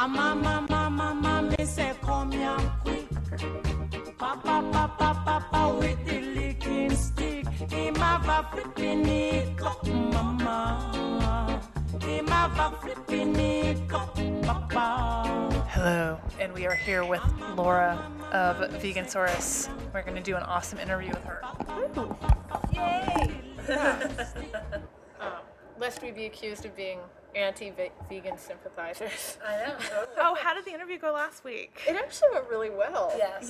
Mama, me say come here quick. Papa, with the licking stick. Him have a flipping it up, mama. Him have a flipping it up, papa. Hello, and we are here with Laura of Vegansaurus. We're going to do an awesome interview with her. Ooh. Yay! Lest we be accused of being anti-vegan sympathizers. I know. Totally. Oh, how did the interview go last week? It actually went really well. Yes.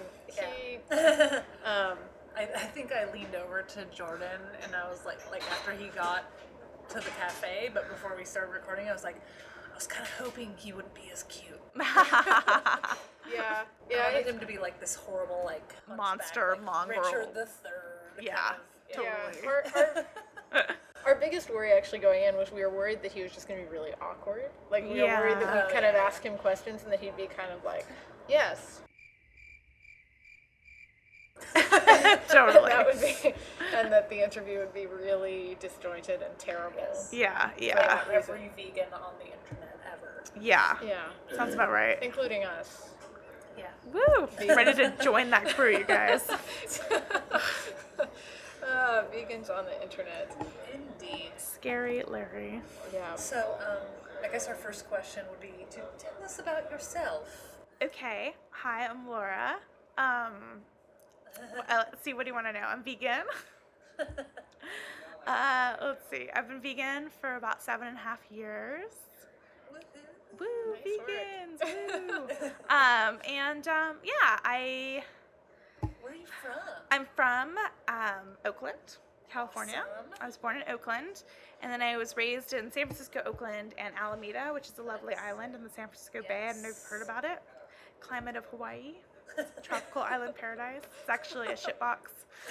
I think I leaned over to Jordan and I was like after he got to the cafe, but before we started recording, I was kind of hoping he wouldn't be as cute. Yeah. I wanted him to be like this horrible like monster mongrel. Richard the Third. Yeah, totally. Yeah. Our biggest worry actually going in was we were worried that he was just going to be really awkward. Like, we were worried that we'd kind of ask him questions and that he'd be kind of like, yes. Totally. That would be, and that the interview would be really disjointed and terrible. Yes. Yeah. Every vegan on the internet ever. Yeah. Yeah. Sounds about right. Including us. Yeah. Woo! Ready to join that crew, you guys. Vegans on the internet. Indeed. Scary Larry. Yeah. So, I guess our first question would be to tell us about yourself. Okay. Hi, I'm Laura. Let's see, what do you want to know? I'm vegan. Let's see. I've been vegan for about 7.5 years. Woo, Nice vegans! Woo! Where are you from? I'm from Oakland, California. Awesome. I was born in Oakland, and then I was raised in San Francisco, Oakland, and Alameda, which is a lovely island in the San Francisco Bay. I don't know if you've heard about it. Climate of Hawaii. Tropical island paradise. It's actually a shitbox.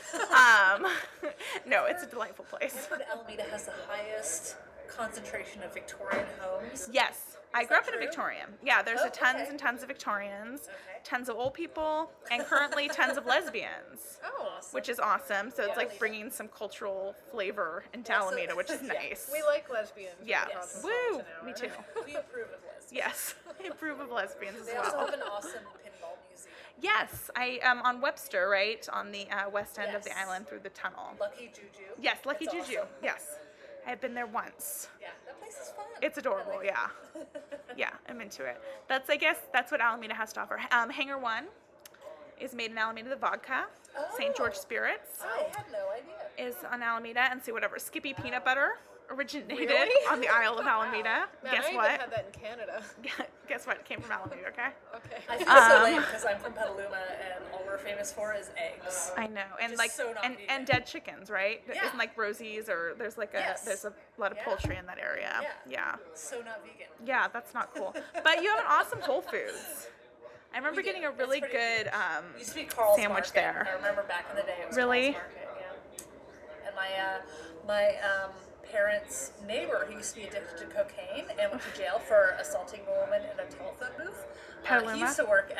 No, it's a delightful place. I've heard Alameda has the highest concentration of Victorian homes. Yes. I grew up in a true? Victorian. Yeah, there's tons okay. and tons of Victorians, Okay. tons of old people, and currently tons of lesbians, Oh. which is awesome. So it's Yeah. like bringing some cultural flavor into Also- Alameda, which is yeah. nice. We like lesbians. Yeah. Yes. Woo! An hour. Me too. We approve of lesbians. Yes. I approve of lesbians as They also well. have an awesome pinball museum. Yes. I am on Webster, right? On the west end of the Yes. island through the tunnel. Lucky Juju. Yes, Lucky It's Juju. awesome. Yes. I've been there once. Yeah, that place is fun. It's adorable, I like yeah. it. Yeah, I'm into it. I guess that's what Alameda has to offer. Hangar 1 is made in Alameda. The vodka, St. George Oh. Spirits, I had no idea. is on Alameda, and see whatever Skippy Peanut Butter originated Really? on the Isle of Alameda. Man, Guess I even what? had that in Canada. Guess what? It came from Alameda. Okay. Okay. I feel so lame because I'm from Petaluma and all we're famous for is eggs. I know, and Just like so not and vegan. dead chickens, right? Yeah. Isn't like Rosie's or there's like Yes. there's a lot of Yeah. poultry in that area. Yeah. So not vegan. Yeah, that's not cool. But you have an awesome Whole Foods. I remember We do. getting a It's really pretty good It used to be Carl's sandwich Market. there. I remember back in the day it was Really? Carl's Market, yeah. And my parents' neighbor who used to be addicted to cocaine and went to jail for assaulting a woman in a telephone booth. Petaluma? He used to work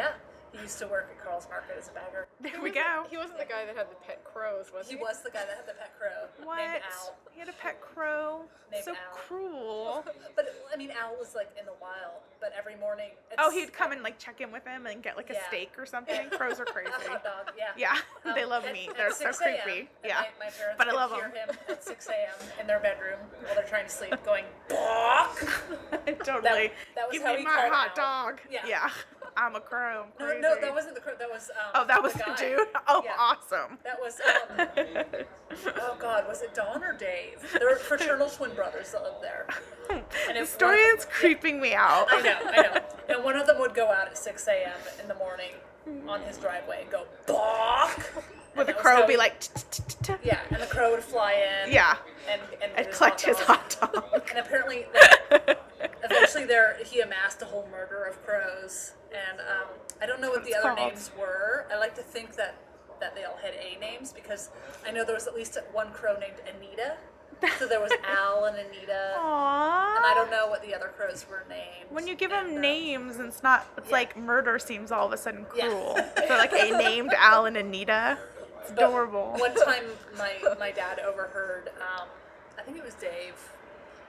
at Carl's Market as a bagger. There we go. He wasn't the guy that had the pet crows, was he? He was the guy that had the pet crow What? named Al. He had a pet crow. Named So Al. cruel. But I mean, Al was like in the wild. But every morning, Oh, he'd come and like check in with him and get like a Yeah. steak or something. Crows are crazy. a hot dog. Yeah. Yeah, they love meat. They're so 6 a.m., creepy. and Yeah, My parents but I could love hear 'em. him at 6 a.m. in their bedroom while they're trying to sleep, going "Bawk." totally. that was Give how me he my called hot Al. dog. Yeah. I'm a crow. I'm No, crazy. no, that wasn't the crow. That was Oh, that was the guy. dude. Oh, Yeah. awesome. That was oh God, was it Don or Dave? There were fraternal twin brothers that lived there. And The if story one- is creeping me out. I know. And one of them would go out at 6 a.m. in the morning on his driveway and go "Bawk." Would the that was crow how be he- like? "T-t-t-t-t-t"? Yeah, and the crow would fly in. Yeah. And And collect his hot dog. And apparently, eventually, he amassed a whole murder of crows. And I don't know what the It's other called. names were. I like to think that they all had A names because I know there was at least one crow named Anita. So there was Al and Anita. Aww. And I don't know what the other crows were named. When you give And, them names, it's not. It's yeah. like murder seems all of a sudden Yeah. cruel. So like a named Al and Anita. It's but adorable. One time, my dad overheard. I think it was Dave.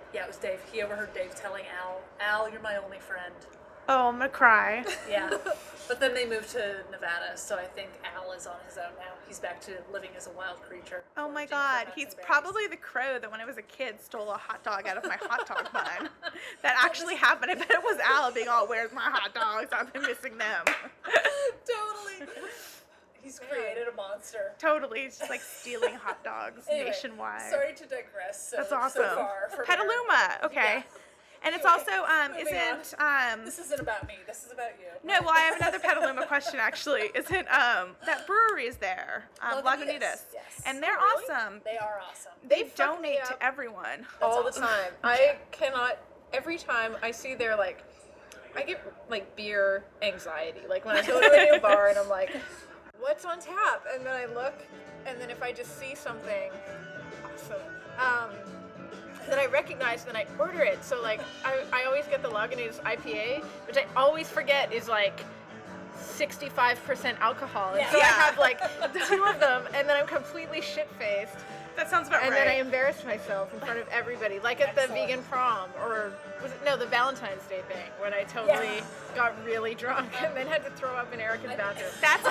Yeah, it was Dave. He overheard Dave telling Al, you're my only friend. Oh, I'm gonna cry. Yeah. But then they moved to Nevada, so I think Al is on his own now. He's back to living as a wild creature. Oh my foraging for God, nuts he's and berries. probably the crow that when I was a kid stole a hot dog out of my hot dog bun. That actually happened. I bet it was Al being all, where's my hot dogs? I've been missing them. Totally. He's created a monster. Totally, it's just like stealing hot dogs Anyway, nationwide. Sorry to digress. That's awesome. So far from Petaluma, okay. Yeah. And it's Anyway, also, moving This isn't about me. This is about you. no, well, I have another Petaluma question actually. Isn't, that brewery is there, Lagunitas. Yes. And they're really? awesome. They are awesome. They fuck me donate up to everyone. all awesome. the time. I cannot. Every time I see their like, I get like beer anxiety. Like when I go to a new bar and I'm like, what's on tap? And then I look, and then if I just see something awesome, that I recognize, then I order it. So like I always get the Lagunitas IPA, which I always forget is like 65% alcohol. And so I Yeah. have like 2 of them, and then I'm completely shit-faced. That sounds about And right. then I embarrassed myself in front of everybody, like at the Excellent. vegan prom, or was it, no, the Valentine's Day thing, when I totally got really drunk and then had to throw up in Erica's bathroom.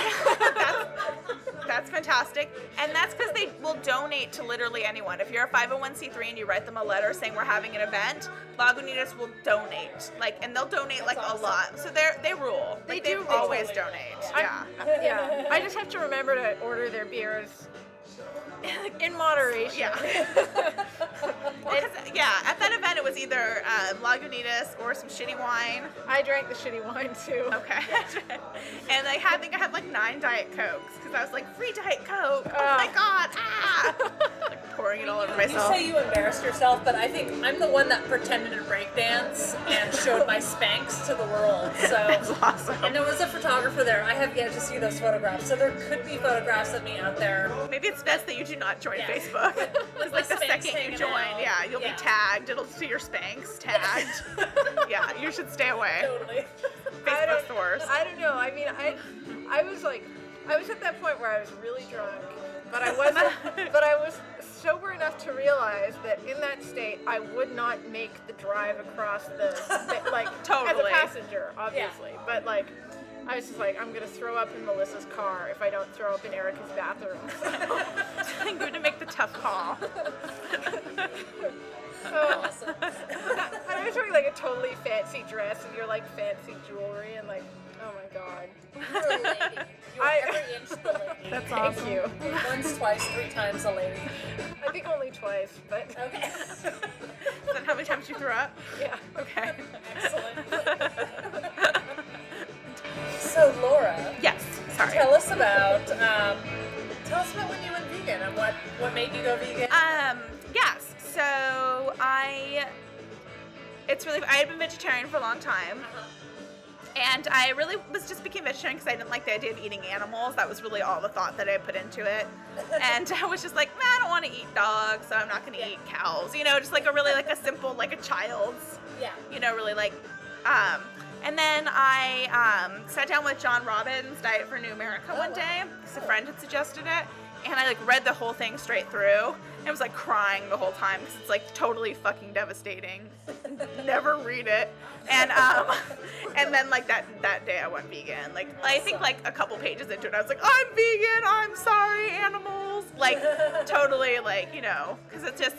That's fantastic. And that's because they will donate to literally anyone. If you're a 501c3 and you write them a letter saying we're having an event, Lagunitas will donate. Like, and they'll donate like awesome. a lot. So they rule. They Like, do, they they always totally donate. rule. Yeah. Yeah, I just have to remember to order their beers in moderation. Yeah. Well, 'cause, yeah, at that event it was either Lagunitas or some shitty wine. I drank the shitty wine too. Okay. And I think I had like 9 Diet Cokes because I was like, free Diet Coke. Oh my God. Ah. Like pouring it all over You myself. say you embarrassed yourself, but I think I'm the one that pretended to break dance and showed my Spanx to the world. That's So, awesome. and there was a photographer there. I have yet to see those photographs, so there could be photographs of me out there. Maybe it's best that you do not join Yeah. Facebook. It's like the Spanx second you hanging join, out. yeah, you'll Yeah. be tagged. It'll see your Spanx tagged. Yeah, you should stay away. Totally. Facebook's the worst. I don't know. I mean, I was like, I was at that point where I was really drunk, but I wasn't. But I was sober enough to realize that in that state, I would not make the drive across the like as a Totally. passenger, obviously. But like, I was just like, I'm gonna throw up in Melissa's car if I don't throw up in Erica's bathroom. I'm going to make the tough call. Awesome. And I was wearing like a totally fancy dress and your like fancy jewelry and like, oh my god. You're a lady. You're every inch the lady. That's Thank awesome. you. Once, twice, 3 times a lady. I think only twice, but Okay. Is that how many times you threw up? yeah. Okay. Excellent. So Laura, Yes. Sorry. tell us about when you went vegan and what made you go vegan. Yes. So I had been vegetarian for a long time. And I really became vegetarian because I didn't like the idea of eating animals. That was really all the thought that I put into it. And I was just like, I don't want to eat dogs, so I'm not going to eat cows. You know, just like a simple, like a child's, Yeah. you know, really like, and then I sat down with John Robbins' Diet for New America one day because a friend had suggested it. And I like read the whole thing straight through. And I was like crying the whole time because it's like totally fucking devastating. Never read it. And then like that day I went vegan. Like I think like a couple pages into it I was like, I'm vegan, I'm sorry, animals. Like totally like, you know, because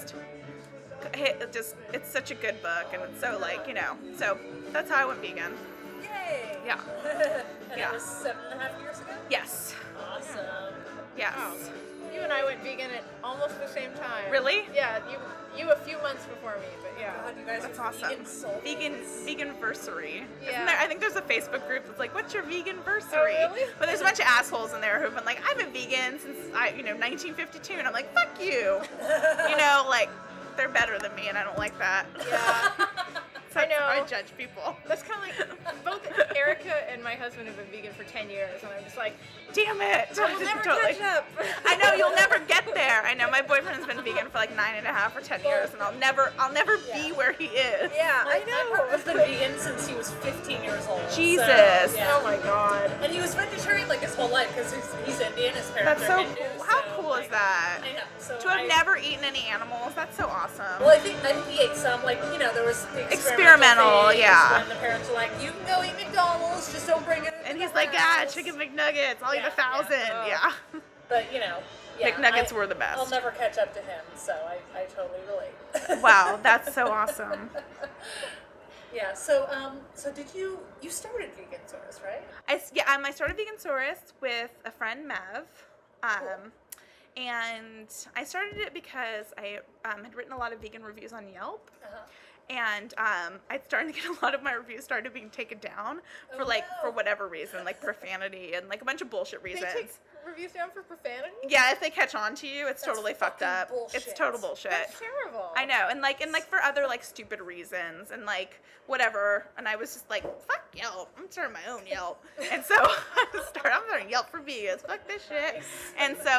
it's such a good book and it's so like, you know, so that's how I went vegan. Yay. Yeah. And Yeah. it was 7.5 years ago? Yes. Awesome. Yes. Oh. You and I went vegan at almost the same time. Really? Yeah, you a few months before me, but yeah. God, you guys That's are awesome. vegan soul Veganversary. Yeah. Isn't there, I think there's a Facebook group that's like, what's your veganversary? Oh, really? But there's a bunch of assholes in there who've been like, I've been vegan since 1952, and I'm like, fuck you. You know, like they're better than me, and I don't like that. Yeah. So I know. I judge people. That's kind of like, both Erica and my husband have been vegan for 10 years, and I'm just like, Damn it. we'll never catch up. I know you'll never get there. I know my boyfriend's been vegan for like 9.5 or 10 years, and I'll never be where he is. Yeah, My I partner's know. been vegan since he was 15 years old. Jesus. So, yeah. Oh my god. And he was vegetarian like his whole life because he's Indian. His parents That's are so Hindu. cool. How so cool is that? I know. So To have never eaten any animals, that's so awesome. Well, I think he ate some. Like, you know, there was the Experimental, phase yeah. When the parents were like, "You can go eat McDonald's, just don't bring it." And he's like, chicken McNuggets, I'll eat 1,000. Yeah. But you know, McNuggets were the best. I'll never catch up to him, so I totally relate. Wow, that's so awesome. Yeah. So did you started Vegansaurus, right? I started Vegansaurus with a friend, Mev. Cool. And I started it because I had written a lot of vegan reviews on Yelp. Uh-huh. And I started to get a lot of my reviews started being taken down for whatever reason, like profanity and like a bunch of bullshit reasons. They take reviews down for profanity? Yeah, if they catch on to you, it's totally fucked fucking up. bullshit. It's total bullshit. That's terrible. I know, and for other like stupid reasons and like whatever. And I was just like, fuck Yelp. I'm starting my own Yelp. And so I'm starting Yelp for vegans. Fuck this shit. And so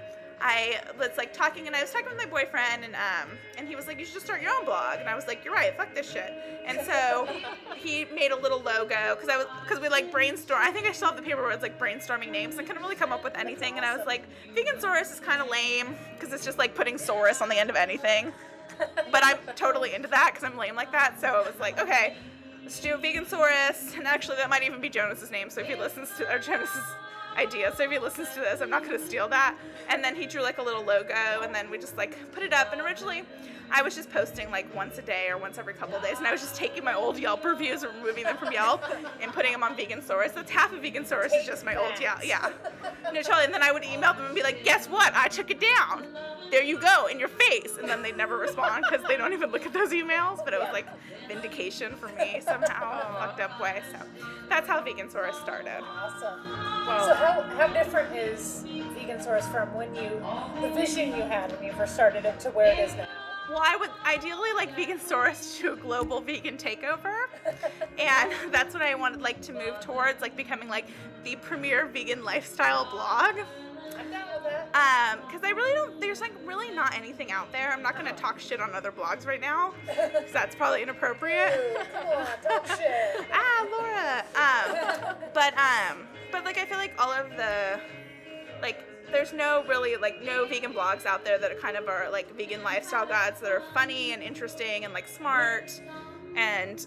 I was like talking, and I was talking with my boyfriend, and he was like, you should just start your own blog. And I was like, you're right, fuck this shit. And so he made a little logo because we like brainstorm. I think I still have the paper where it's like brainstorming names. I couldn't really come up with anything, and I was like, Vegansaurus is kind of lame because it's just like putting saurus on the end of anything. But I'm totally into that because I'm lame like that. So it was like, okay, let's do Vegansaurus, and actually that might even be Jonas's name. So if he listens to Jonas's idea, so if he listens to this, I'm not going to steal that. And then he drew like a little logo, and then we just like put it up. And originally I was just posting like once a day or once every couple of days, and I was just taking my old Yelp reviews and removing them from Yelp and putting them on Vegansaurus. That's half of Vegansaurus is just my old Yelp. Yeah. No, totally. And then I would email them and be like, guess what? I took it down. There you go, in your face. And then they'd never respond because they don't even look at those emails. But it was like vindication for me somehow in a fucked up way. So that's how Vegansaurus started. Awesome. Wow. So how different is Vegansaurus from the vision you had when you first started it to where it is now? Well, I would ideally like Vegansaurus to a global vegan takeover, and that's what I wanted like to move towards, like becoming like the premier vegan lifestyle blog. I'm down with that. Because I really don't, there's like really not anything out there. I'm not going to talk shit on other blogs right now, because that's probably inappropriate. Ooh, come on, talk shit. Laura. But like I feel like all of the, like, there's no vegan blogs out there that are like vegan lifestyle guides that are funny and interesting and like smart and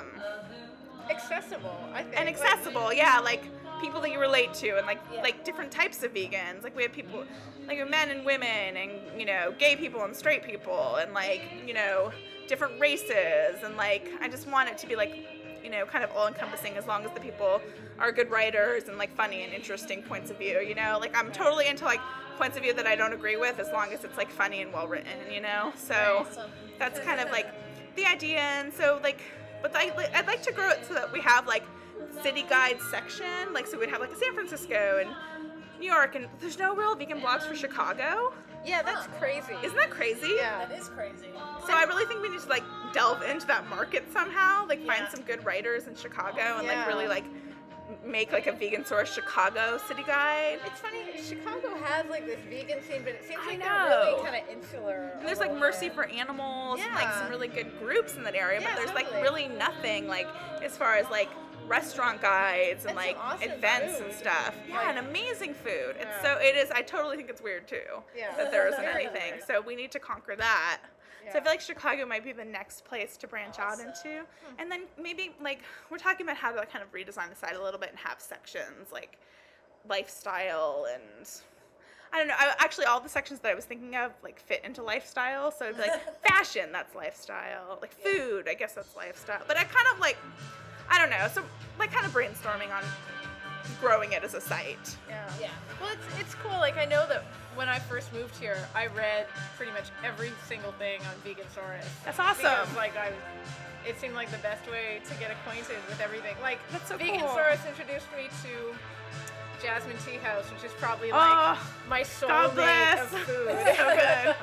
accessible, I think. And accessible, yeah, like people that you relate to, and like different types of vegans. Like we have people like men and women, and you know, gay people and straight people, and like, you know, different races, and like I just want it to be like, you know, kind of all encompassing, as long as the people are good writers and like funny and interesting points of view, you know? Like I'm totally into like points of view that I don't agree with, as long as it's like funny and well written, you know? So that's kind of like the idea. And so like, but I'd like to grow it so that we have like city guide section, like so we'd have like a San Francisco and New York, and there's no real vegan blogs for Chicago. Yeah, that's crazy. Isn't that crazy? Yeah. That is crazy. So I really think we need to like delve into that market somehow, like find some good writers in Chicago and like really like make like a Vegansaurus Chicago city guide. It's funny, Chicago has like this vegan scene, but it seems I like know. they're really kind of insular. And there's like Mercy for Animals and like some really good groups in that area, but there's like really nothing like as far as like restaurant guides and like awesome events food. and stuff. Yeah, Like- and amazing food. It's Yeah. so it is. I totally think it's weird too that there isn't Very anything. weird. So we need to conquer that. So I Yeah. feel like Chicago might be the next place to branch out into. And then maybe like we're talking about how to like kind of redesign the site a little bit and have sections like lifestyle and I don't know. Actually, all the sections that I was thinking of like fit into lifestyle. So it'd be like fashion, that's lifestyle. Like food, I guess that's lifestyle. But I kind of like, I don't know. So like kind of brainstorming on growing it as a site. Yeah. Well, it's cool. Like I know that when I first moved here, I read pretty much every single thing on Vegansaurus. That's awesome. Because like it seemed like the best way to get acquainted with everything. Like That's so cool. Vegansaurus introduced me to Jasmine Tea House, which is probably like my God soulmate bless. of food. So good.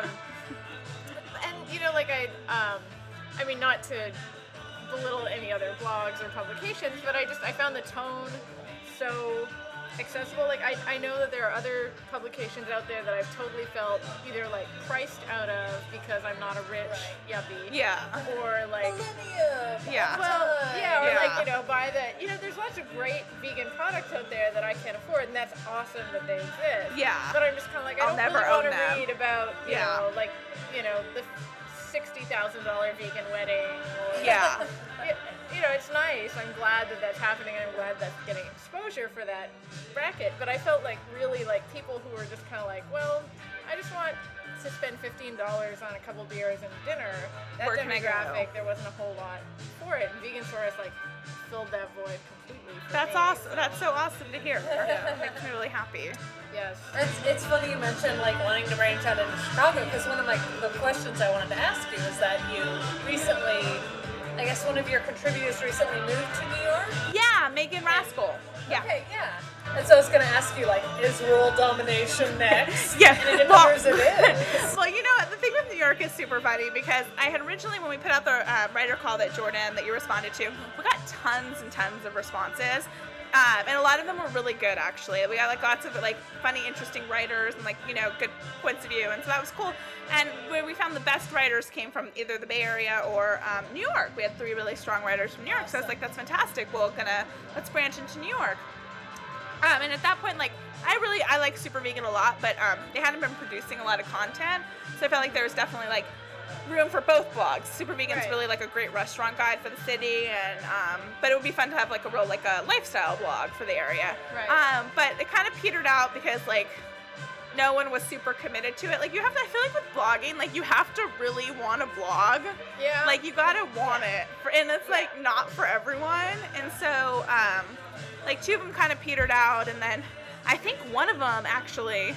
And you know, like I mean, not to belittle any other blogs or publications, but I found the tone so accessible. Like I know that there are other publications out there that I've totally felt either like priced out of because I'm not a rich yuppie. Yeah. Or like Yeah. well, yeah, or Yeah. like, buy the, there's lots of great vegan products out there that I can't afford, and that's awesome that they exist. Yeah. But I'm just kind of like, I I'll don't never really want own to them. read about, Yeah. the $60,000 vegan wedding. Or, Yeah. it's nice. I'm glad that that's happening, and I'm glad that's getting exposure for that bracket. But I felt like really like people who were just kind of like, well, I just want to spend $15 on a couple beers and dinner. That Where can I go? demographic, there wasn't a whole lot for it. And Vegan Source like filled that void completely. For That's me, awesome. so, That's so awesome to hear. Makes me really happy. Yes. It's funny you mentioned like wanting to branch out into Chicago, because one of the questions I wanted to ask you is that you recently, I guess one of your contributors recently moved to New York. Yeah, Megan Rascal. Yeah. Okay, yeah. And so I was going to ask you, like, is world domination next? Yeah. And it Well- appears it is. Well, you know what? The thing with New York is super funny because I had originally, when we put out the writer call that Jordan, that you responded to, we got tons and tons of responses. And a lot of them were really good, actually. We got like lots of like funny, interesting writers and like, good points of view. And so that was cool. And where we found the best writers came from either the Bay Area or New York. We had 3 really strong writers from New York. So I was like, that's fantastic. Let's branch into New York. And at that point, like, I like Super Vegan a lot, but they hadn't been producing a lot of content, so I felt like there was definitely like room for both blogs. Super Vegan's really like a great restaurant guide for the city, and but it would be fun to have like a real like a lifestyle blog for the area. Right. But it kind of petered out because like no one was super committed to it. Like I feel like with blogging, like you have to really want to blog. Yeah. Like you gotta want it, and it's like not for everyone, and so like 2 of them kind of petered out, and then I think one of them actually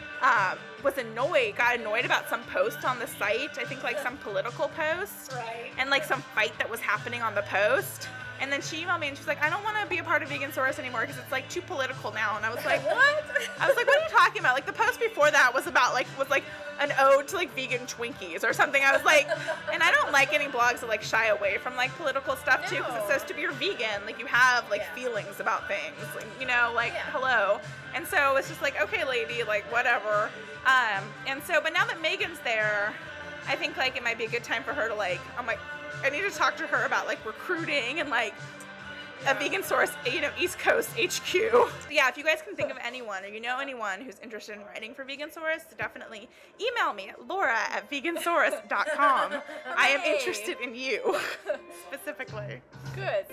got annoyed about some post on the site. I think like some political post, Right. and like some fight that was happening on the post. And then she emailed me and she's like, I don't want to be a part of Vegan Source anymore because it's like too political now. And I was like, what? I was like, what are you talking about? Like the post before that was about like an ode to like vegan Twinkies or something. I was like, and I don't like any blogs that like shy away from like political stuff too, because it says to be vegan, like you have like feelings about things, like, hello. And so it's just like, okay, lady, like whatever. And so, but now that Megan's there, I think like it might be a good time for her to like, I'm like, I need to talk to her about like recruiting and like a Vegan Source, East Coast HQ. Yeah, if you guys can think of anyone or you know anyone who's interested in writing for Vegan Source, definitely email me at laura@vegansource.com. I am interested in you specifically. Good.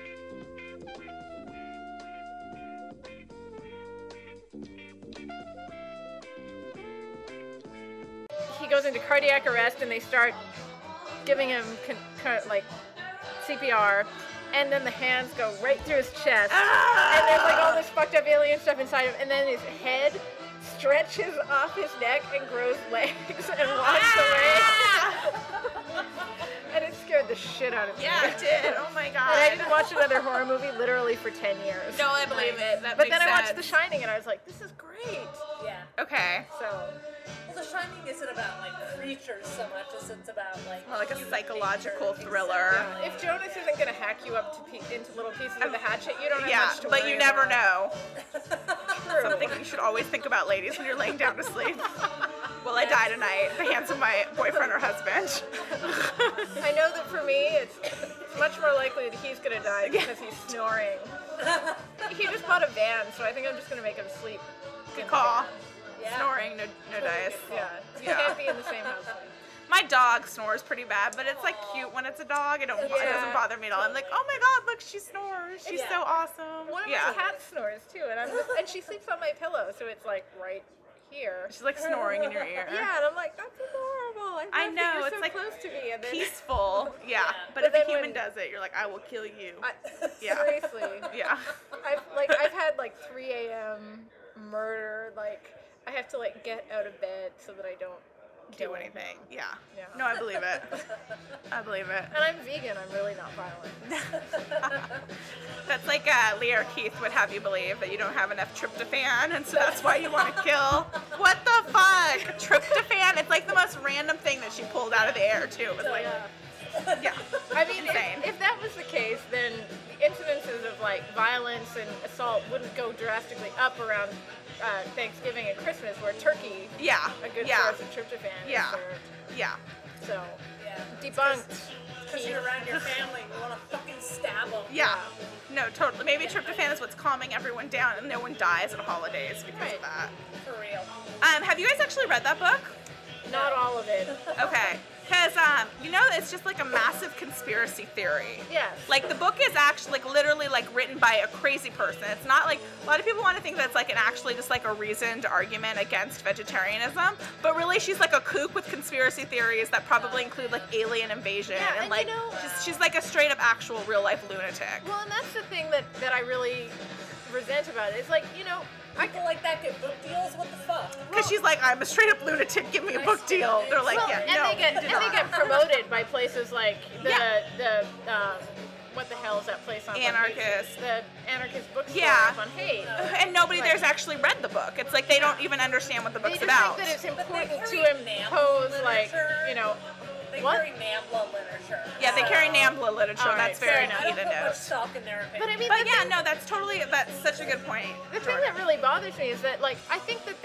He goes into cardiac arrest and they start giving him like CPR, and then the hands go right through his chest, and there's like all this fucked up alien stuff inside him, and then his head stretches off his neck and grows legs and walks away. And it scared the shit out of me. Yeah, it did. Oh my god. And I didn't watch another horror movie literally for 10 years. No, I believe it. That But makes then I watched sense. The Shining and I was like, this is great. Yeah. Okay. So, Well, The Shining isn't about like creatures so much as it's about like More like a human psychological nature. thriller. Exactly. if Jonas isn't going to hack you up into little pieces with a hatchet, you don't have Yeah, much to but worry you never about. know. True. Something you should always think about, ladies, when you're laying down to sleep. Will I die tonight? The hands of my boyfriend or husband. I know that for me, it's much more likely that he's going to die because he's snoring. He just bought a van, so I think I'm just going to make him sleep. Good call. Yeah. Snoring, no dice. Yeah. He Yeah. can't be in the same house. My dog snores pretty bad, but it's like cute when it's a dog. It doesn't bother me at all. I'm like, oh my god, look, she snores. She's so awesome. One of yeah. my cats snores too, and she sleeps on my pillow, so it's like right here. She's like snoring in your ear. Yeah, and I'm like, that's adorable. I love that know, you're it's so like close to me. And then, Peaceful. Yeah. But But if a then human when- does it, you're like, I will kill you. Yeah. Seriously. Yeah. I've had like 3 a.m. murder. Like I have to like get out of bed so that I don't Do kill anything. Yeah. Yeah. No, I believe it. I believe it. And I'm vegan. I'm really not violent. That's like Leah or Keith would have you believe that you don't have enough tryptophan, and so that's why you want to kill. What the fuck? Tryptophan? It's like the most random thing that she pulled out of the air, too. It was like, Yeah. I mean, Insane. if that was the case, then the incidences of like violence and assault wouldn't go drastically up around Thanksgiving and Christmas, where turkey, Yeah. a good Yeah. source of tryptophan, Yeah. is served. Yeah. So, Yeah. debunked. Because you're around your family, you want to fucking stab them. Yeah. No, totally. Maybe tryptophan is what's calming everyone down, and no one dies at holidays because Right. of that. For real. Have you guys actually read that book? Not all of it. Okay. Because, it's just like a massive conspiracy theory. Yes. Like, the book is actually, like, literally, like, written by a crazy person. It's not, like, a lot of people want to think that it's, like, actually just, like, a reasoned argument against vegetarianism. But really, she's, like, a kook with conspiracy theories that probably include, like, alien invasion. Yeah, and like, you know- she's, like, a straight-up actual real-life lunatic. Well, and that's the thing that I really resent about it. It's like, People like that get book deals? What the fuck? Because she's like, I'm a straight-up lunatic, give me a book deal. They're like, well, yeah, and no, they get you do and they not. get promoted by places like the Yeah. what the hell is that place on Anarchist. the Anarchist bookstore Yeah. up on Haight. And nobody Like- there's actually read the book. It's like they don't even understand what the They book's just about. think that it's important carry to impose, NAMBLA like, literature. They What? carry NAMBLA literature. Yeah, they carry NAMBLA literature. All right, That's fair very enough. I key don't to put much note. stock in their opinion. But I mean, But the yeah, thing- no, that's such a good point. The thing Jordan. that really bothers me is that, like, I think that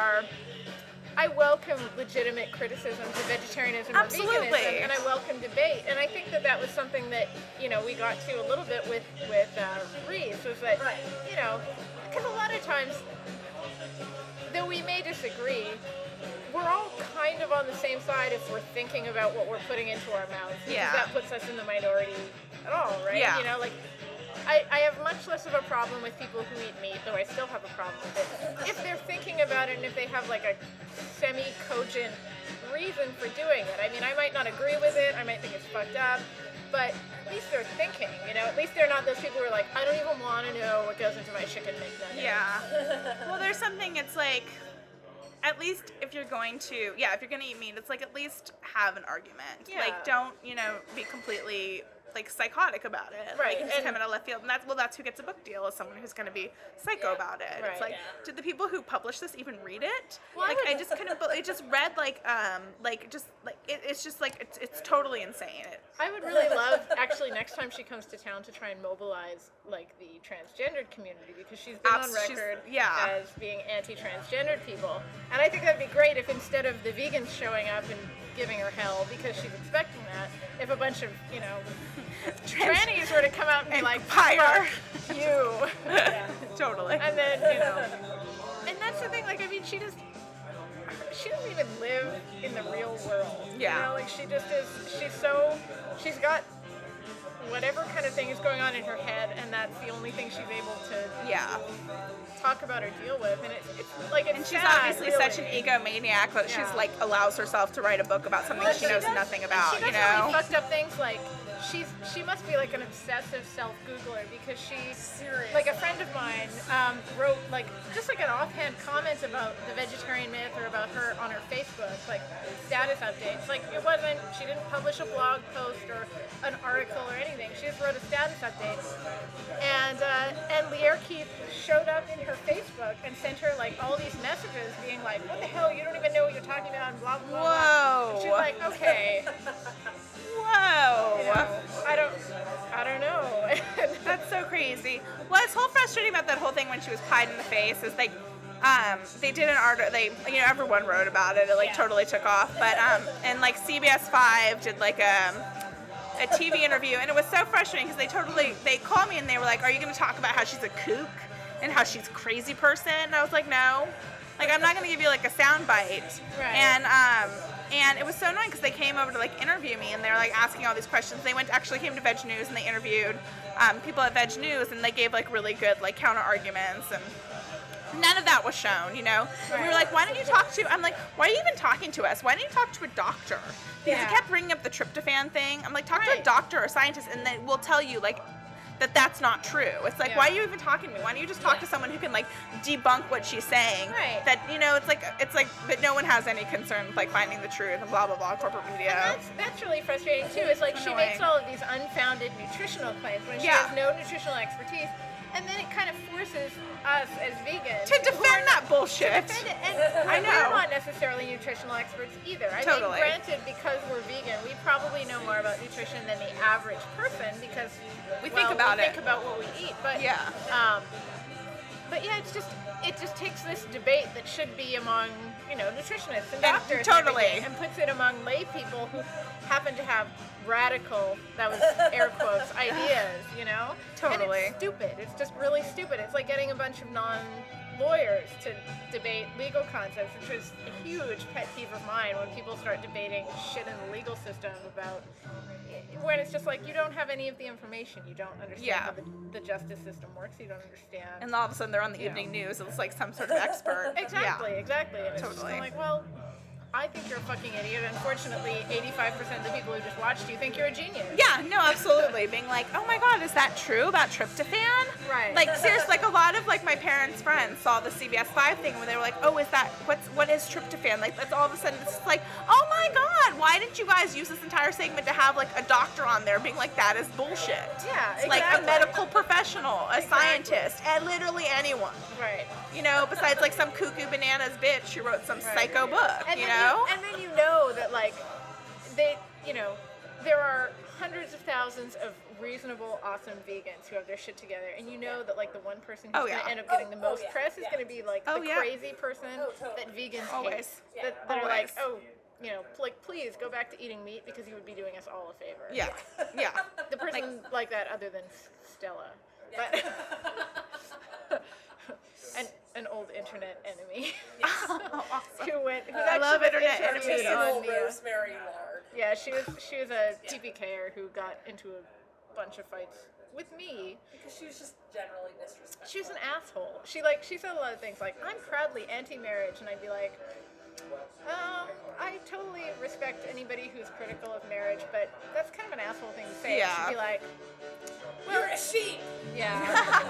I welcome legitimate criticisms of vegetarianism or Absolutely. veganism, and I welcome debate. And I think that was something that, we got to a little bit with Reese, was that, Right. because a lot of times, though we may disagree, we're all kind of on the same side if we're thinking about what we're putting into our mouths. Because Yeah. that puts us in the minority at all, right? Yeah. Like, I have much less of a problem with people who eat meat, though I still have a problem with it. If they're thinking about it and if they have like a semi-cogent reason for doing it. I mean, I might not agree with it, I might think it's fucked up, but at least they're thinking, At least they're not those people who are like, I don't even want to know what goes into my chicken McNugget. Yeah. Well, there's something, it's like, at least if you're going to eat meat, it's like at least have an argument. Yeah. Like, don't, be completely, like, psychotic about it. Right, Like, just and- come out of left field. And that's who gets a book deal, is someone who's going to be psycho about it. Right. It's like, Yeah. did the people who published this even read it? Well, I like, would- I just couldn't believe, I just read, it's just, like, it's totally insane. I would really love, actually, next time she comes to town to try and mobilize, like, the transgendered community, because she's been on She's- record yeah. as being anti-transgendered people. And I think that'd be great if instead of the vegans showing up and giving her hell because she's expecting that, if a bunch of, trannies were to come out and be like, fire. fuck you. Totally. And then, and that's the thing, like, I mean, she doesn't even live in the real world. Yeah. Like, she just is, she's got whatever kind of thing is going on in her head, and that's the only thing she's able to Yeah. talk about or deal with. And it's like, it's And she's sad, obviously really. such an egomaniac that she's Yeah. like allows herself to write a book about something Well, she knows does- nothing and about, she does really fucked up things, like she must be like an obsessive self-Googler, because she, Serious. like, a friend of mine wrote like just like an offhand comment about the vegetarian myth or about her on her Facebook, like status updates. Like, she didn't publish a blog post or an article or anything. She just wrote a status update, and Lierre Keith showed up in her Facebook and sent her like all these messages being like, what the hell, you don't even know what you're talking about, and blah blah blah. Whoa. And she's like, okay. Whoa. I don't know. That's so crazy. Well, it's whole frustrating about that whole thing when she was pied in the face is like, they did an article, everyone wrote about it. It like totally took off. But, and like CBS 5 did like a TV interview, and it was so frustrating because they called me and they were like, are you going to talk about how she's a kook and how she's a crazy person? And I was like, no. Like, I'm not going to give you like a sound bite. Right. And it was so annoying because they came over to like interview me, and they were like asking all these questions. They came to Veg News, and they interviewed people at Veg News, and they gave like really good like counter arguments, and none of that was shown, And we were like, why don't you talk to? I'm like, why are you even talking to us? Why don't you talk to a doctor? Because he kept bringing up the tryptophan thing. I'm like, talk to a doctor or a scientist, and they will tell you like that that's not true. It's like, why are you even talking to me? Why don't you just talk to someone who can like debunk what she's saying? Right. That it's like but no one has any concern with like finding the truth and blah blah blah corporate media. And that's really frustrating too. It's like she Annoying. makes all of these unfounded nutritional claims when she Yeah. has no nutritional expertise, and then it kind of forces us as vegans To defend that bullshit. bullshit. defend it. And I know. we're not necessarily nutritional experts either. I Totally. think, granted, because we're vegan, we probably know more about nutrition than the average person because We think about it. think about what we eat. But Yeah. But yeah, it just takes this debate that should be among nutritionists and And doctors totally. and puts it among lay people who happen to have radical, that was air quotes, ideas, Totally. And it's stupid. It's just really stupid. It's like getting a bunch of non-lawyers to debate legal concepts, which is a huge pet peeve of mine when people start debating shit in the legal system about when it's just like you don't have any of the information. You don't understand Yeah. how the justice system works. You don't understand. And all of a sudden they're on the evening news. It's like some sort of expert. Exactly, exactly. And it's just Totally. kinda like, well, I think you're a fucking idiot. Unfortunately, 85% of the people who just watched you think you're a genius. Yeah, no, absolutely. Being like, oh my god, is that true about tryptophan? Right. Like, seriously, like a lot of like my parents' friends saw the CBS 5 thing when they were like, oh, what is tryptophan? Like, that's all of a sudden it's like, oh my god, why didn't you guys use this entire segment to have like a doctor on there being like, that is bullshit? Yeah, It's like a medical professional, a scientist, and literally anyone. Right. Besides like some cuckoo bananas bitch who wrote some psycho book, And you then know? and then you know that like there are hundreds of thousands of reasonable, awesome vegans who have their shit together, and you know that like the one person who's Oh, going yeah. to end up getting the most yeah, press is going to be like Oh, the yeah. crazy person that vegans Always. hate. That are like, Always. like please go back to eating meat because you would be doing us all a favor. Yeah, yeah. The person like that other than Stella. But an old internet enemy Oh, awesome. who's I love actually internet interviewed enemies. on Little the, Rosemary Lard. yeah, she was a TPKer who got into a bunch of fights with me. Because she was just generally disrespectful. She was an asshole. She said a lot of things like, I'm proudly anti-marriage, and I'd be like, I totally respect anybody who's critical of marriage, but that's kind of an asshole thing to say. Yeah. She'd be like, You're a sheep! yeah.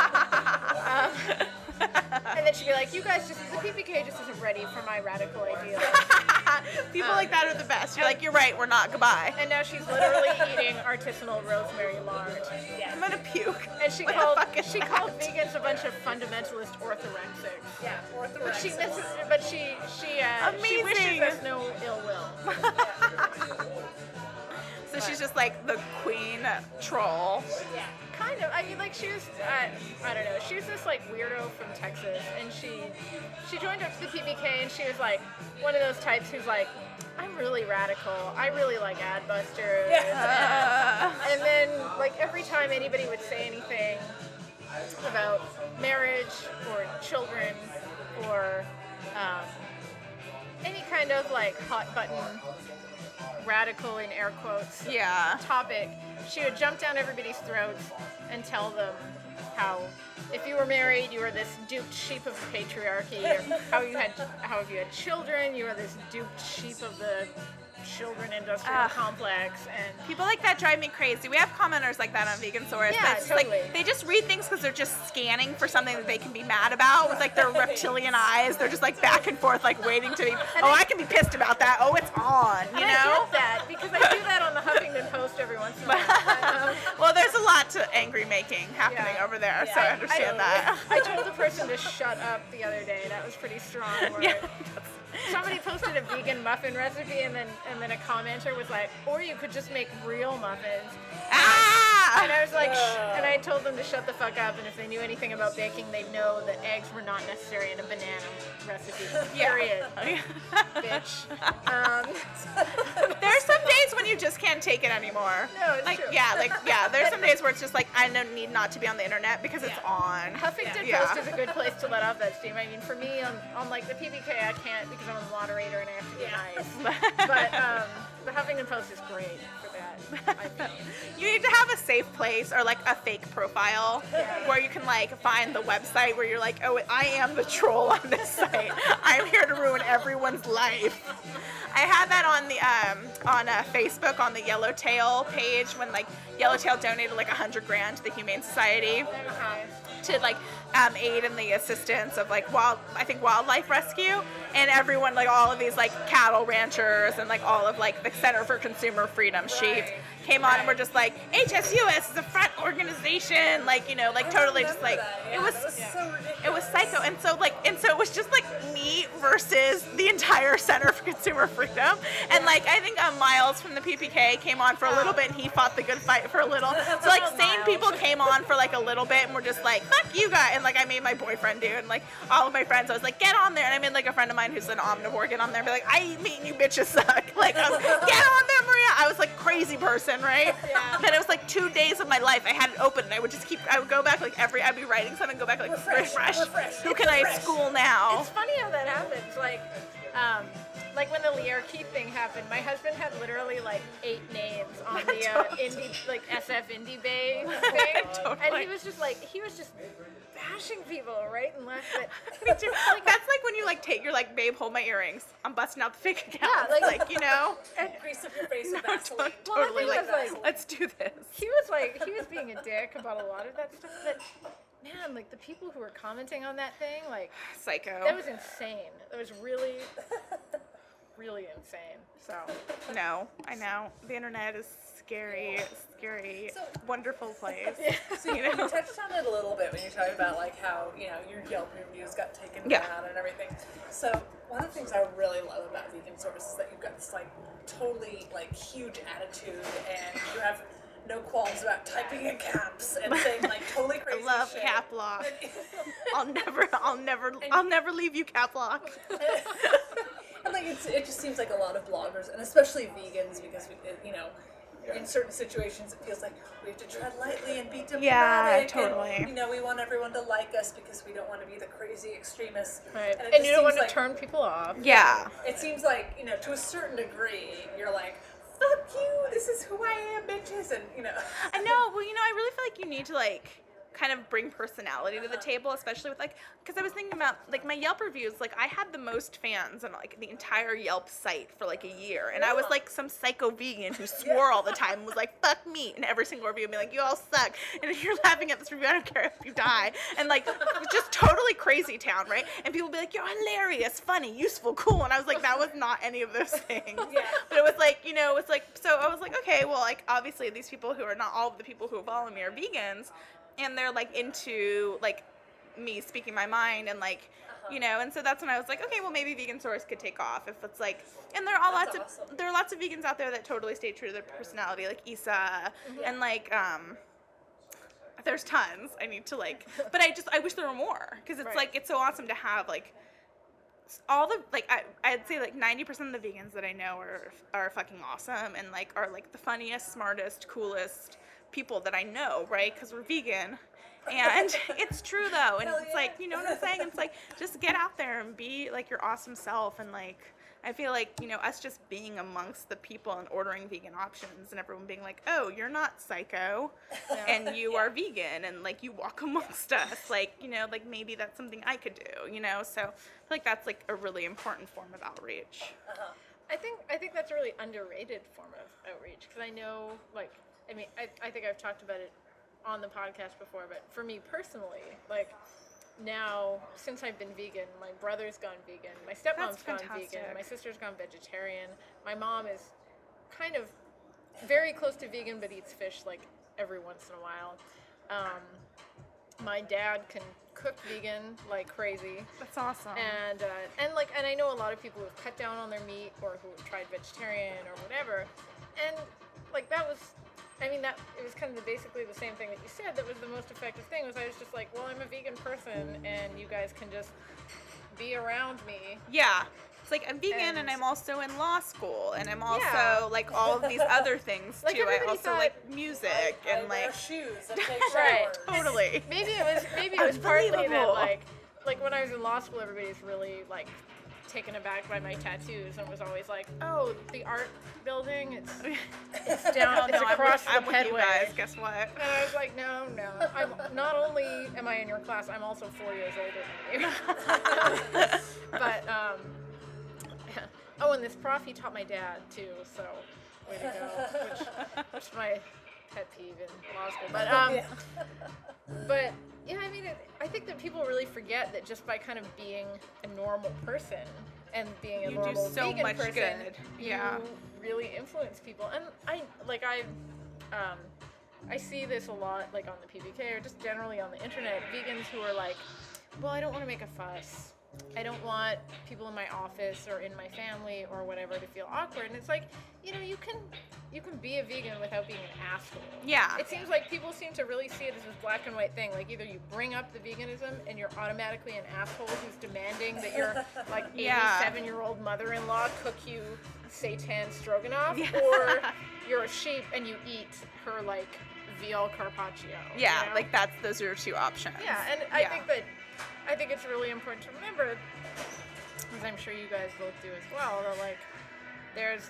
And then she'd be like, you guys the PPK just isn't ready for my radical ideals. People like that are the best. You're like, you're right, we're not. Goodbye. And now she's literally eating artisanal rosemary lard. I'm gonna puke. And she What the called fuck is that? vegans a bunch of fundamentalist orthorexics. Yeah, But she Amazing. wishes us no ill will. So she's just like the queen troll. Kind of. I mean, like, she was, I don't know, she was this, like, weirdo from Texas, and she joined up to the PBK, and she was, like, one of those types who's, like, I'm really radical. I really like Adbusters. And then, like, every time anybody would say anything about marriage or children or any kind of, like, hot button radical in air quotes topic, she would jump down everybody's throats and tell them how if you were married you were this duped sheep of the patriarchy, or how if you had children you were this duped sheep of the children industrial complex. And People like that drive me crazy. We have commenters like that on Vegan Source. Yeah, that's just totally. like, they just read things because they're just scanning for something that they can be mad about with like their reptilian eyes. They're just like back and forth, like waiting to be, I can be pissed about that. Oh, it's on, you and know? I get that because I do that on the Huffington Post every once in a while. Well, there's a lot to angry making happening over there, so I understand that. I told the person to shut up the other day. That was pretty strong word. Yeah. Somebody posted a vegan muffin recipe, and then a commenter was like, or you could just make real muffins. Ah! And I was like, and I told them to shut the fuck up, and if they knew anything about baking, they'd know that eggs were not necessary in a banana recipe. Period. Bitch. There's some days when you just can't take it anymore. No, it's like, true. There's some days where it's just like, I don't need not to be on the internet because it's on. Huffington Post is a good place to let off that steam. I mean, for me, on like the PBK, I can't because I'm a moderator and I have to be nice. But the Huffington Post is great for that. I think. You need to have a safe place or like a fake profile where you can like find the website where you're like, oh, I am the troll on this site. I'm here to ruin everyone's life. I had that on the Facebook on the Yellowtail page when like Yellowtail donated like $100 grand to the Humane Society to like aid in the assistance of like wildlife rescue, and everyone, like all of these like cattle ranchers and like all of like the Center for Consumer Freedom sheep came on and were just like, HSUS is a front organization, like, you know, like totally just like it was so ridiculous. it was psycho. And so it was just like versus the entire Center for Consumer Freedom. And like I think Miles from the PPK came on for a little bit and he fought the good fight for a little. So like sane people came on for like a little bit and were just like, fuck you guys. And like I made my boyfriend do it, and like all of my friends, I was like, get on there. And I made like a friend of mine who's an omnivore get on there and be like, I eat meat and you bitches suck. Like I was, get on there, Maria. I was like crazy person, right? Yeah. Then it was like 2 days of my life I had it open and I would go back like I'd be writing something and go back like refresh. Who can I school now? It's funny how that happens. Like when the Lier Keith thing happened, my husband had literally like 8 names on the indie, like SF Indie Bay thing, Totally. and he was just bashing people right and left. But That's like when you like take your like, babe, hold my earrings. I'm busting out the fake account. Yeah, like you know. Grease up your face with Vaseline. Totally. Well, the thing Like, was, let's do this. he was being a dick about a lot of that stuff. But man, like the people who were commenting on that thing, like Psycho. that was insane. That was really, really insane. So No, I know. The internet is scary, So- wonderful place. So you touched on it a little bit when you talked about like how your Yelp reviews got taken Yeah. down and everything. So one of the things I really love about Vegan Source is that you've got this like totally like huge attitude and you have no qualms about typing in caps and saying like totally crazy I love shit. cap lock. I'll never leave you cap lock. And like it just seems like a lot of bloggers, and especially vegans, because in certain situations it feels like we have to tread lightly and be diplomatic. Yeah, totally. And, we want everyone to like us because we don't want to be the crazy extremists. right, it and just you don't want seems to turn people off. Yeah. It seems like to a certain degree, you're like, fuck you. This is who I am, bitches, and I know. Well, I really feel like you need to like kind of bring personality to the table, especially with like, because I was thinking about like my Yelp reviews. Like I had the most fans on like the entire Yelp site for like a year, and I was like some psycho vegan who swore all the time and was like fuck meat in every single review and be like you all suck, and if you're laughing at this review I don't care if you die, and like it was just totally crazy town, right? And people would be like you're hilarious, funny, useful, cool, and I was like that was not any of those things. Yeah. But it was like it's like, so I was like okay, well like obviously these people who are not all of the people who follow me are vegans. And they're like into like me speaking my mind and like and so that's when I was like okay, well maybe Vegan Source could take off if it's like, and there are lots of vegans out there that totally stay true to their personality, like Issa and like there's tons. I need to like, but I wish there were more, because it's Right. like it's so awesome to have like all the like I'd say like 90% of the vegans that I know are fucking awesome and like are like the funniest, smartest, coolest people that I know, right? Because we're vegan, and it's true though, and it's like, you know what I'm saying? It's like just get out there and be like your awesome self, and like I feel like us just being amongst the people and ordering vegan options and everyone being like, oh, you're not psycho, and you are vegan, and like you walk amongst us, like like maybe that's something I could do, so I feel like that's like a really important form of outreach. I think that's a really underrated form of outreach, because I know, like, I think I've talked about it on the podcast before, but for me personally, like, now, since I've been vegan, my brother's gone vegan, my stepmom's That's gone fantastic. vegan, my sister's gone vegetarian, my mom is kind of very close to vegan, but eats fish, like, every once in a while. My dad can cook vegan like crazy. That's awesome. And I know a lot of people who've cut down on their meat or who've tried vegetarian or whatever, and like that was it was kind of basically the same thing that you said. That was the most effective thing. Was I was just like, well, I'm a vegan person, and you guys can just be around me. Yeah. It's like I'm vegan and I'm also in law school and I'm also like all of these other things Like, too. I everybody also thought- like music I and wear like shoes and take Right. showers. totally. Maybe it was partly that Unbelievable. like when I was in law school, everybody's really like taken aback by my tattoos and was always like, oh, the art building, it's down, it's across I'm the with you headway. guys. Guess what? And I was like, no. I'm not only am I in your class, I'm also 4 years older than you. But oh, and this prof, he taught my dad too. So way to go. Which is my pet peeve in law school. But yeah, I think that people really forget that just by kind of being a normal person and being a You do normal so vegan much person, good. Yeah. you really influence people. And I see this a lot, like on the PBK or just generally on the internet, vegans who are like, well, I don't want to make a fuss. I don't want people in my office or in my family or whatever to feel awkward. And it's like, you know, you can be a vegan without being an asshole. Yeah. It seems like people seem to really see it as this black and white thing. Like either you bring up the veganism and you're automatically an asshole who's demanding that your like 87-year-old mother-in-law cook you seitan stroganoff, or you're a sheep and you eat her like veal carpaccio. Yeah, you know? like those are your two options. Yeah, and I think it's really important to remember, as I'm sure you guys both do as well, that like there's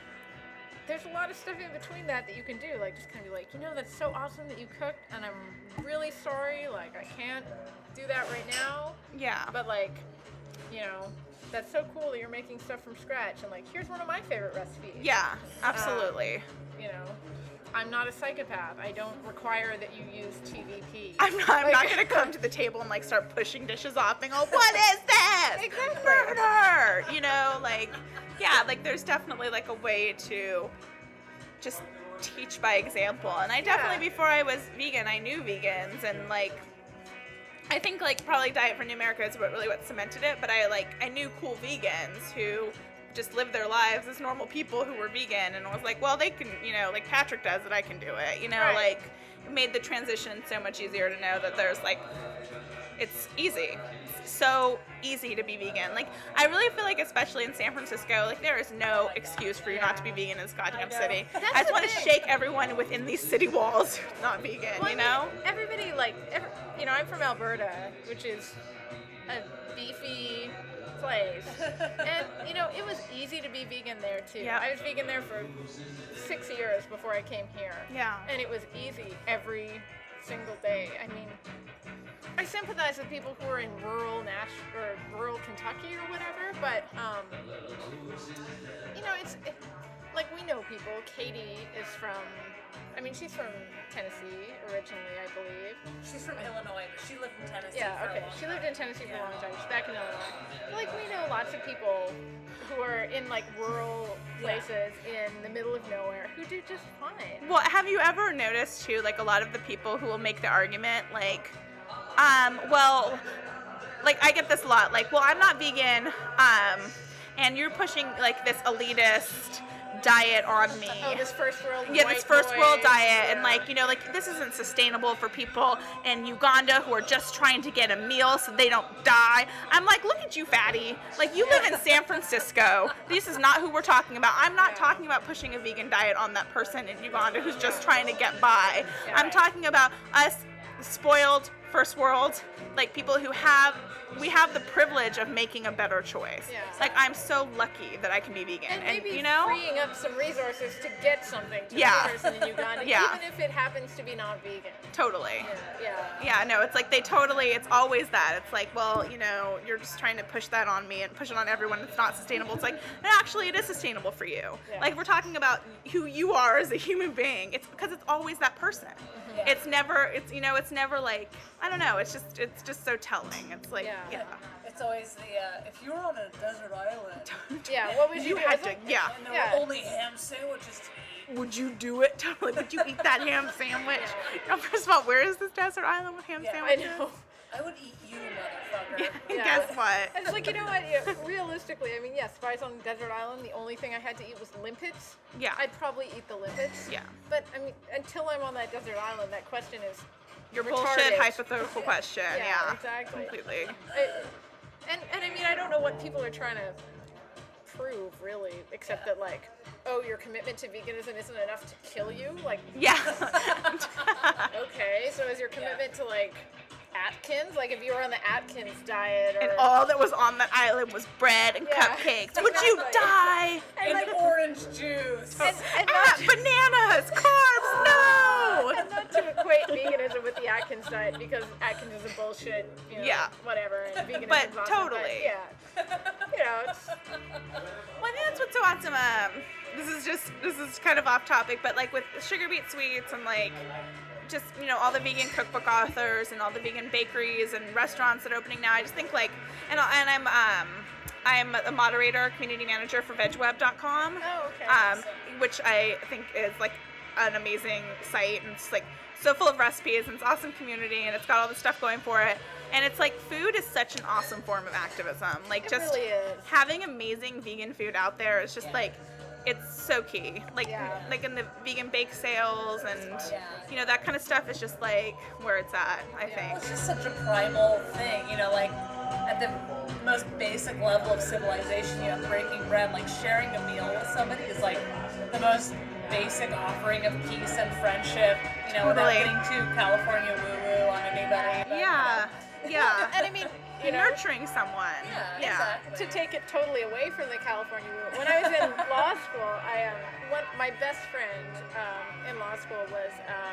a lot of stuff in between that you can do. Like just kind of be like, you know, that's so awesome that you cooked, and I'm really sorry. Like I can't do that right now. Yeah. But like, you know, that's so cool that you're making stuff from scratch, and like here's one of my favorite recipes. Yeah, absolutely. You know, I'm not a psychopath. I don't require that you use TVP. I'm not gonna come to the table and like start pushing dishes off and go, what is this? Exactly. Murder! You know, like, yeah, like there's definitely like a way to just teach by example. And I definitely, before I was vegan, I knew vegans, and like, I think like probably Diet for New America is what cemented it, but I knew cool vegans who just lived their lives as normal people who were vegan, and I was like, well, they can, you know, like Patrick does it, I can do it, you know, Right. like it made the transition so much easier to know that there's like, it's easy. It's so easy to be vegan. Like, I really feel like, especially in San Francisco, like there is no excuse for you not to be vegan in this goddamn city. That's I just the want to thing. shake everyone within these city walls who's not vegan, Well, you know? Everybody, like, you know, I'm from Alberta, which is a beefy place. And, you know, it was easy to be vegan there, too. Yeah. I was vegan there for 6 years before I came here. Yeah. And it was easy every single day. I mean, I sympathize with people who are in rural rural Kentucky or whatever, but, you know, like, we know people. Katie is from, I mean, she's from Tennessee originally, I believe. She's from Illinois, but she lived in Tennessee Yeah, for a okay. long She lived time. in Tennessee for a long time. She's back in Illinois. But, like, we know lots of people who are in, like, rural places in the middle of nowhere who do just fine. Well, have you ever noticed too, like a lot of the people who will make the argument, like, well, like I get this a lot, like, well, I'm not vegan, and you're pushing like this elitist diet on me. Oh, this first world Yeah, white this first boy. world diet, and Yeah. like, you know, like this isn't sustainable for people in Uganda who are just trying to get a meal so they don't die. I'm like, look at you, fatty. Like, you live in San Francisco. This is not who we're talking about. I'm not talking about pushing a vegan diet on that person in Uganda who's just trying to get by. Yeah. I'm talking about us spoiled first world, like people who we have the privilege of making a better choice. Yeah. Like, I'm so lucky that I can be vegan, And maybe you know, freeing up some resources to get something to Yeah. the person in Uganda, Yeah. even if it happens to be not vegan. totally. Yeah. Yeah, no, it's like it's always that. It's like, well, you know, you're just trying to push that on me and push it on everyone. It's not sustainable. It's like, no, actually, it is sustainable for you. Yeah. Like, if we're talking about who you are as a human being, it's because it's always that person. Yeah. It's never like, I don't know, it's just so telling. It's like, Yeah. It's always the, if you were on a desert island Yeah, what would you You do? had Is to, it- yeah. and there Yeah. were only ham sandwiches to eat, Would you do it? Totally. Would you eat that ham sandwich? Now, first of all, where is this desert island with ham Yeah, I I sandwiches? know. I would eat you, motherfucker. Yeah. Guess what? It's like, you know what? Yeah, realistically, I mean, yes, if I was on a desert island, the only thing I had to eat was limpets. Yeah. I'd probably eat the limpets. Yeah. But, I mean, until I'm on that desert island, that question is Your retarded. bullshit hypothetical question. Yeah, Yeah. exactly. Completely. And I mean, I don't know what people are trying to prove, really, except that, like, oh, your commitment to veganism isn't enough to kill you? Like, Yeah. okay, so is your commitment to, like, Atkins? Like, if you were on the Atkins diet, or... And all that was on that island was bread and Yeah, cupcakes. Would you exactly. die? And orange juice. and Ah, not, bananas, carbs, no! and not to equate veganism with the Atkins diet, because Atkins is a bullshit, you know, Yeah. whatever, and veganism But is awesome, totally. But yeah. You know, it's... Well, I think that's what's so awesome. This is kind of off topic, but like with Sugar Beet Sweets and like just, you know, all the vegan cookbook authors and all the vegan bakeries and restaurants that are opening now, I just think like, and I'm a moderator, community manager for VegWeb.com, Oh, okay. which I think is like an amazing site, and it's like so full of recipes, and it's awesome community, and it's got all this stuff going for it. And it's like food is such an awesome form of activism. Like It just really is. having amazing vegan food out there is just like it's so key. Like Yeah. like in the vegan bake sales and Yeah. you know that kind of stuff is just like where it's at, I Well, think. it's just such a primal thing, you know, like at the most basic level of civilization, you know, breaking bread, like sharing a meal with somebody is like the most basic offering of peace and friendship, you know, without Totally. getting too California woo-woo on anybody. But, Yeah. Yeah. And I mean, you know, Nurturing someone. Yeah, exactly. to take it totally away from the California rule. When I was in law school, my best friend in law school was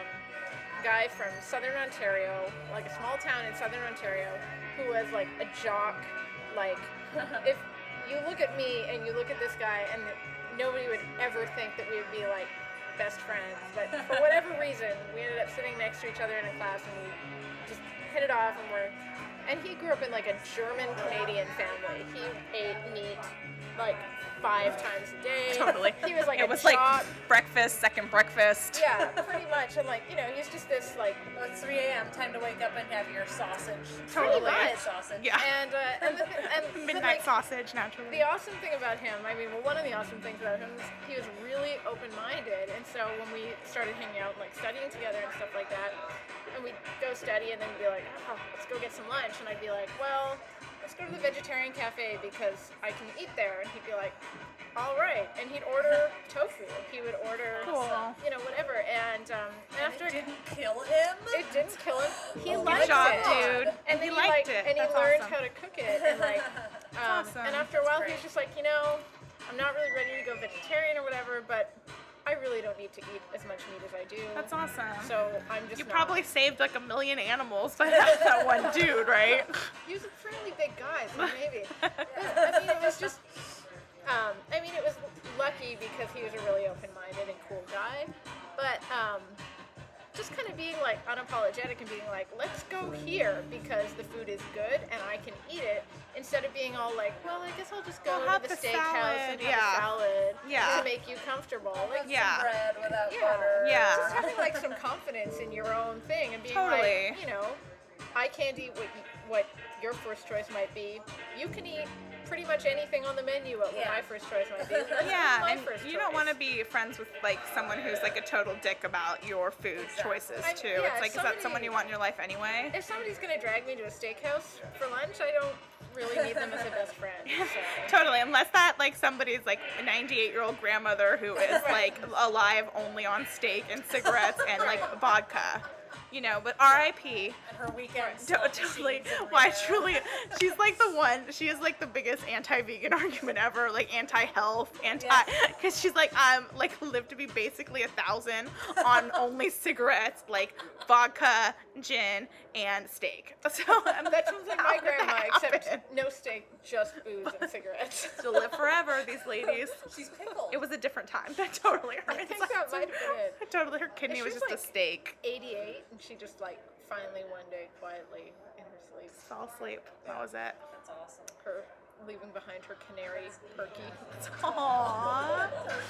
a guy from Southern Ontario, like a small town in Southern Ontario, who was like a jock. Like, if you look at me and you look at this guy, and nobody would ever think that we would be like best friends, but for whatever reason, we ended up sitting next to each other in a class, and we just hit it off, and he grew up in like a German Canadian family. He ate meat like 5 times a day. Totally. He was like it a was jock. like breakfast, second breakfast. Yeah, pretty much. And like, you know, he's just this like Well, it's 3 a.m., time to wake up and have your sausage. Totally. much. Sausage. Yeah. and the Midnight like, sausage, naturally. the awesome thing about him, I mean, well, one of the awesome things about him is he was really open-minded, and so when we started hanging out, like studying together and stuff like that, and we'd go study, and then we'd be like, oh, let's go get some lunch, and I'd be like, well, let's go to the vegetarian cafe because I can eat there, and he'd be like, all right, and he'd order tofu, he would order, Cool. you know, whatever, and after It didn't kill him? it didn't kill him. He Good liked job, it, dude. And He then liked it. And he That's learned awesome. how to cook it, and like, awesome. and after a while, That's he was just like, you know, I'm not really ready to go vegetarian or whatever, but I really don't need to eat as much meat as I do. That's awesome. So I'm just You not. probably saved like 1 million animals by that one dude, right? He was a fairly big guy, so maybe. But, I mean, it was just. I mean, it was lucky because he was a really open-minded and cool guy, but just kind of being like unapologetic and being like, let's go here because the food is good and I can eat it, instead of being all like, well, I guess I'll just go We'll have to the the steakhouse salad, and yeah. have a salad Yeah. to make you comfortable. Like, Yeah. Some bread without Yeah. butter. Yeah. just having like some confidence in your own thing and being Totally. like, you know, I can't eat what your first choice might be. You can eat pretty much anything on the menu what Yeah. my first choice might be. That's Yeah, my and first you don't choice. want to be friends with like someone who's like a total dick about your food choices I- too. yeah, It's like, is that somebody- someone you want in your life anyway? If somebody's gonna drag me to a steakhouse for lunch, I don't really need them as a best friend. So. Totally, unless that like somebody's like a 98-year-old grandmother who is like alive only on steak and cigarettes and like vodka, you know. But R.I.P. And her weekends. Totally. Why truly, she's like the one. She is like the biggest anti-vegan argument ever. Like anti-health, because she's like like live to be basically 1,000 on only cigarettes, like vodka, gin, and steak. So That sounds like how my did that grandma, except happen? no steak, just booze and cigarettes. She'll live forever. These ladies. She's pickled. It was a different time. That totally. Her I think that might have been it. Totally, her kidney was She's just a like- steak. 88, and she just like finally one day quietly in her sleep, Fell asleep. That was it. That's awesome. her leaving behind her canary Perky, Aww.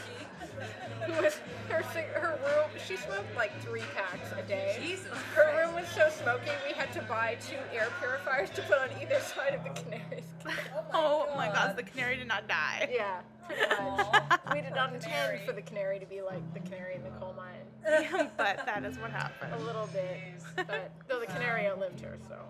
who was her room. She smoked like 3 packs a day. Jesus Her Christ. room was so smoky we had to buy 2 air purifiers to put on either side of the canary's cage. Oh my gosh, the canary did not die. Yeah, pretty much. We did not intend for the canary to be like the canary in the coal mine. But that is what happened. A little bit, but though the canary outlived her, so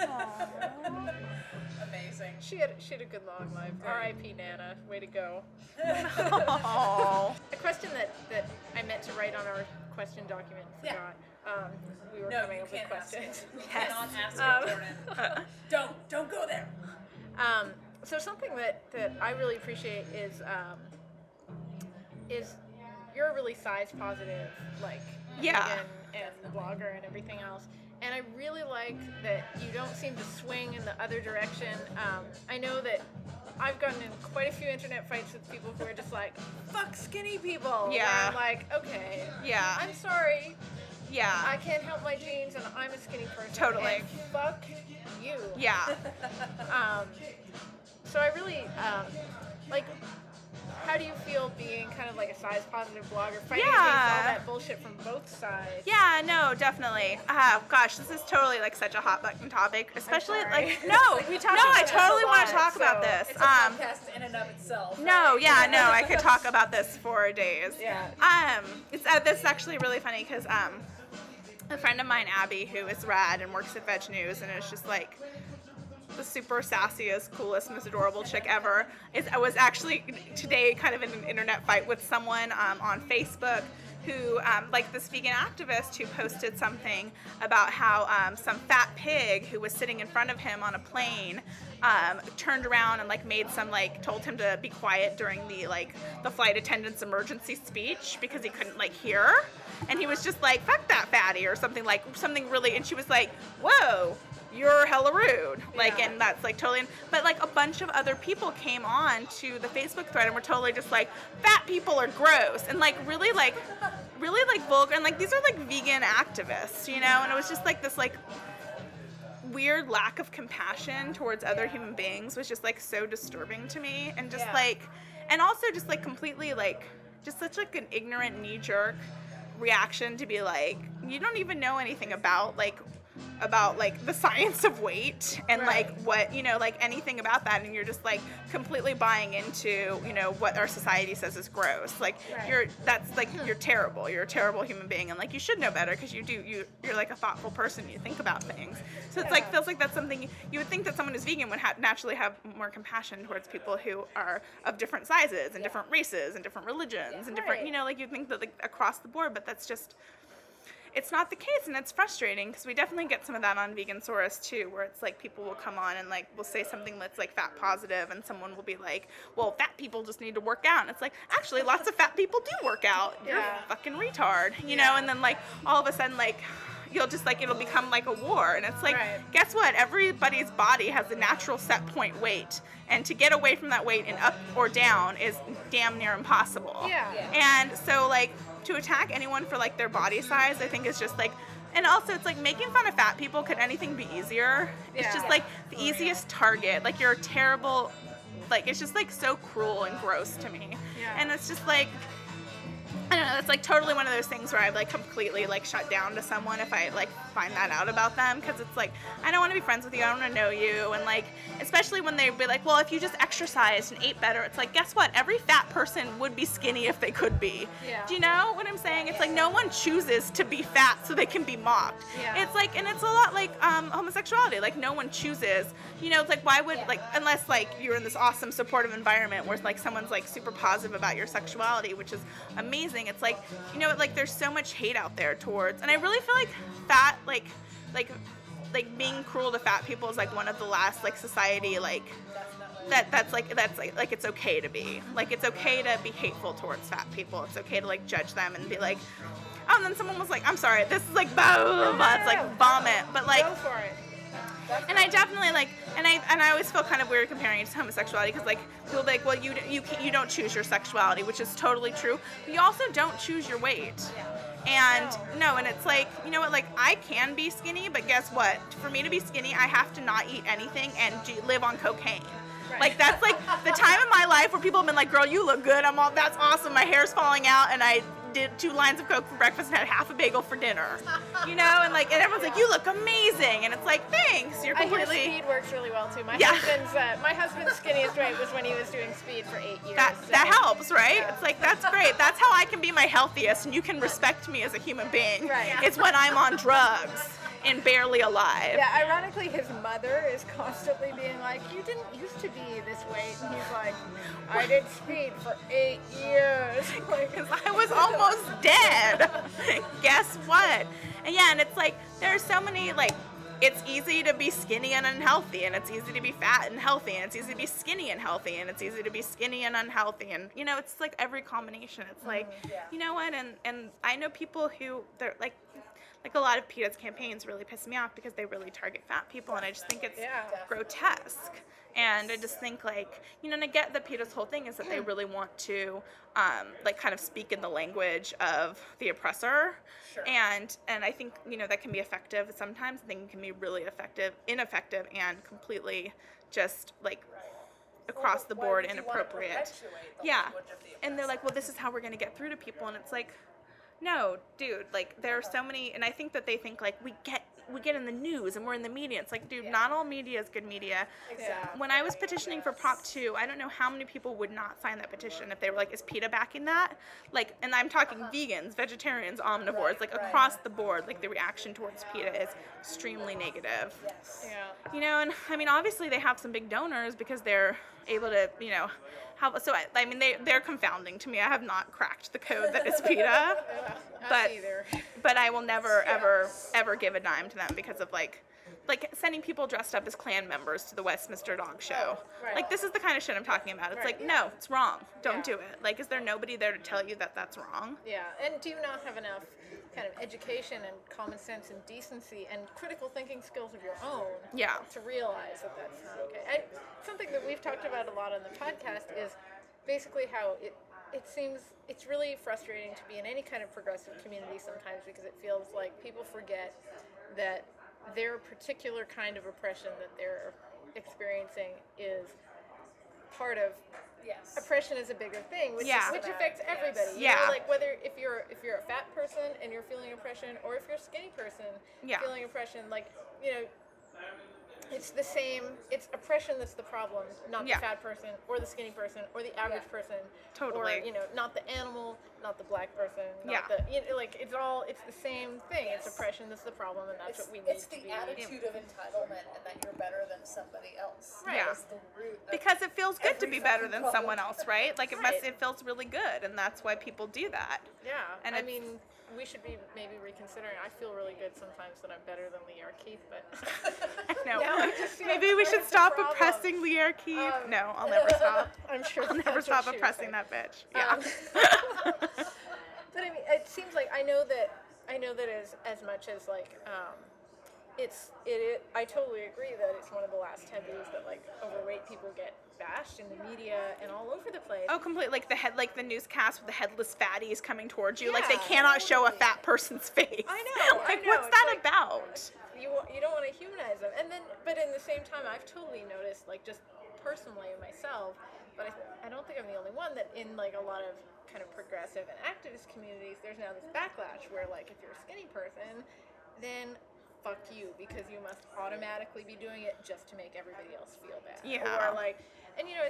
Amazing. she had a good long life. R.I.P. Nana, way to go. Oh. A question that I meant to write on our question document, Yeah. forgot. We were No, coming you up with can't ask questions. it. You cannot ask Um, it, Jordan. Don't go there. So something that I really appreciate is you're a really size positive, like Yeah. vegan and blogger and everything else. And I really like that you don't seem to swing in the other direction. I know that I've gotten in quite a few internet fights with people who are just like, fuck skinny people. Yeah. Where I'm like, okay, Yeah. I'm sorry, I Yeah. can't help my genes and I'm a skinny person. Totally. And fuck you. Yeah. So I really, like, how do you feel being kind of like a size positive blogger, fighting Yeah. against all that bullshit from both sides? Yeah, no, definitely. Gosh, this is totally like such a hot button topic, especially sorry. like no, We talk no, I about this totally a want lot, to talk about so this. It's a podcast in and of itself. No, right? yeah, no, I could talk about this for days. Yeah. It's this is actually really funny because a friend of mine, Abby, who is rad and works at Veg News and is just like the super sassiest, coolest, most adorable chick ever. I was actually today kind of in an internet fight with someone on Facebook who, like this vegan activist who posted something about how some fat pig who was sitting in front of him on a plane turned around and like made some like told him to be quiet during the flight attendant's emergency speech because he couldn't like hear, and he was just like, fuck that fatty, or something really, and she was like, whoa, you're hella rude, like, and that's like totally, but like a bunch of other people came on to the Facebook thread and were totally just like, fat people are gross, and like really like vulgar, and like these are like vegan activists, you know, and it was just like this like weird lack of compassion towards other human beings was just like so disturbing to me, and just like, and also just like completely like just such like an ignorant knee-jerk reaction to be like, you don't even know anything about like the science of weight and like what, you know, like anything about that, and you're just like completely buying into, you know, what our society says is gross. Like you're terrible, you're a terrible human being, and like you should know better because you're like a thoughtful person, you think about things. So it's like feels like that's something you would think that someone who's vegan would naturally have more compassion towards people who are of different sizes and different races and different religions and different, you know, like you'd think that like across the board, but that's just, it's not the case, and it's frustrating because we definitely get some of that on Vegansaurus too, where it's like people will come on and like will say something that's like fat positive, and someone will be like, well, fat people just need to work out, and it's like, actually lots of fat people do work out. You're a fucking retard, you know, and then like all of a sudden like you'll just like, it'll become like a war, and it's like, guess what, everybody's body has a natural set point weight, and to get away from that weight and up or down is damn near impossible. And so like to attack anyone for like their body size, I think is just like, and also it's like making fun of fat people, could anything be easier? It's just like the easiest target. Like you're a terrible, like it's just like so cruel and gross to me. And it's just like, I don't know, it's like totally one of those things where I like completely like shut down to someone if I like find that out about them, because it's like, I don't want to be friends with you, I don't want to know you, and like, especially when they be like, well, if you just exercised and ate better, it's like, guess what, every fat person would be skinny if they could be. Do you know what I'm saying? It's like no one chooses to be fat so they can be mocked. It's like, and it's a lot like homosexuality, like no one chooses, you know, it's like, why would, like, unless like you're in this awesome supportive environment where like someone's like super positive about your sexuality, which is amazing. It's like, you know, like there's so much hate out there towards, and I really feel like fat, like being cruel to fat people is like one of the last like society like that's like it's okay to be like, it's okay to be hateful towards fat people. It's okay to like judge them and be like, oh, and then someone was like, I'm sorry, this is like blah, blah, blah. It's like vomit, but like, go for it. and I definitely like, and I always feel kind of weird comparing it to homosexuality, because like people be like, well, you don't choose your sexuality, which is totally true. But you also don't choose your weight. And no, and it's like, you know what, like I can be skinny, but guess what? For me to be skinny, I have to not eat anything and live on cocaine. Like that's like the time in my life where people have been like, girl, you look good. I'm all, that's awesome. My hair's falling out, and I did 2 lines of Coke for breakfast and had half a bagel for dinner. You know, and like, and everyone's like, you look amazing, and it's like, thanks. You're completely. I hear speed works really well too. My husband's skinniest weight was when he was doing speed for 8 years. That helps, right? It's like, that's great. That's how I can be my healthiest, and you can respect me as a human being. It's when I'm on drugs and barely alive. Yeah, ironically, his mother is constantly being like, you didn't used to be this weight, and he's like, I did speed for 8 years. Because I was almost dead. Guess what? And yeah, and it's like, there's so many, like, it's easy to be skinny and unhealthy, and it's easy to be fat and healthy, and it's easy to be skinny and healthy, and it's easy to be skinny and unhealthy, and, you know, it's like every combination. It's like, you know what, and I know people who, they're like a lot of PETA's campaigns really piss me off because they really target fat people, and I just think it's grotesque. And I just think, like, you know, and I get that PETA's whole thing is that they really want to, like, kind of speak in the language of the oppressor. And I think, you know, that can be effective sometimes. I think it can be really ineffective, and completely just, like, across the Why board would you wanna inappropriate. perpetuate the Yeah. language of the And they're like, well, oppressor? this is how we're going to get through to people. And it's like, no, dude, like, there are so many, and I think that they think, like, we get in the news and we're in the media. It's like, dude, not all media is good media. Exactly. When I was petitioning for Prop 2, I don't know how many people would not sign that petition if they were like, is PETA backing that? Like, and I'm talking vegans, vegetarians, omnivores, like across the board, like the reaction towards PETA is extremely negative. Yes. Yeah. You know, and I mean, obviously they have some big donors because they're able to, you know, help. So I mean, they're confounding to me. I have not cracked the code that is PETA, Not but either. but I will never ever give a dime to them because of like sending people dressed up as Klan members to the Westminster Dog Show. right. Like, this is the kind of shit I'm talking about. It's Right. like, no, it's wrong. Don't Yeah. do it. Like, is there nobody there to tell you that that's wrong? Yeah, and do you not have enough kind of education and common sense and decency and critical thinking skills of your own Yeah. to realize that that's not okay? And something that we've talked about a lot on the podcast is basically how it seems it's really frustrating to be in any kind of progressive community sometimes because it feels like people forget that their particular kind of oppression that they're experiencing is part of Yes. oppression is a bigger thing, which, Yeah. which affects everybody. You Yeah. know, like whether if you're a fat person and you're feeling oppression, or if you're a skinny person Yeah. feeling oppression, like, you know, it's the same. It's oppression that's the problem, not Yeah. the fat person or the skinny person or the average person, Totally. or you know, not the animal, not the black person, not Yeah. the like it's the same thing. It's oppression that's the problem, and that's what we need It's to the be. attitude of entitlement and that you're better than somebody else. Right. Yeah. That's the root of Because it feels good to every be better fucking than problem. someone else, right? Like, Right. it feels really good, and that's why people do that. Yeah, And I it's- mean, we should be maybe reconsidering. I feel really good sometimes that I'm better than Lee Keith, but I know. Now I just see Maybe a we should massive stop problem. oppressing Lear Keith. Um, No, I'll never stop. I'm sure I'll never that's what stop she would oppressing say. that bitch. Yeah. But I mean, it seems like I know that as much as like I totally agree that it's one of the last taboos that like overweight people get bashed in the media and all over the place. Oh, complete. Like the newscast with the headless fatties coming towards you. Like, they Yeah, cannot show a totally. fat person's face. I know. Like, I know. what's It's that like- about? You don't want to humanize them, and then but in the same time I've totally noticed, like, just personally myself, but I don't think I'm the only one, that in like a lot of kind of progressive and activist communities there's now this backlash where, like, if you're a skinny person, then fuck you, because you must automatically be doing it just to make everybody else feel bad. Yeah. Or like, and you know,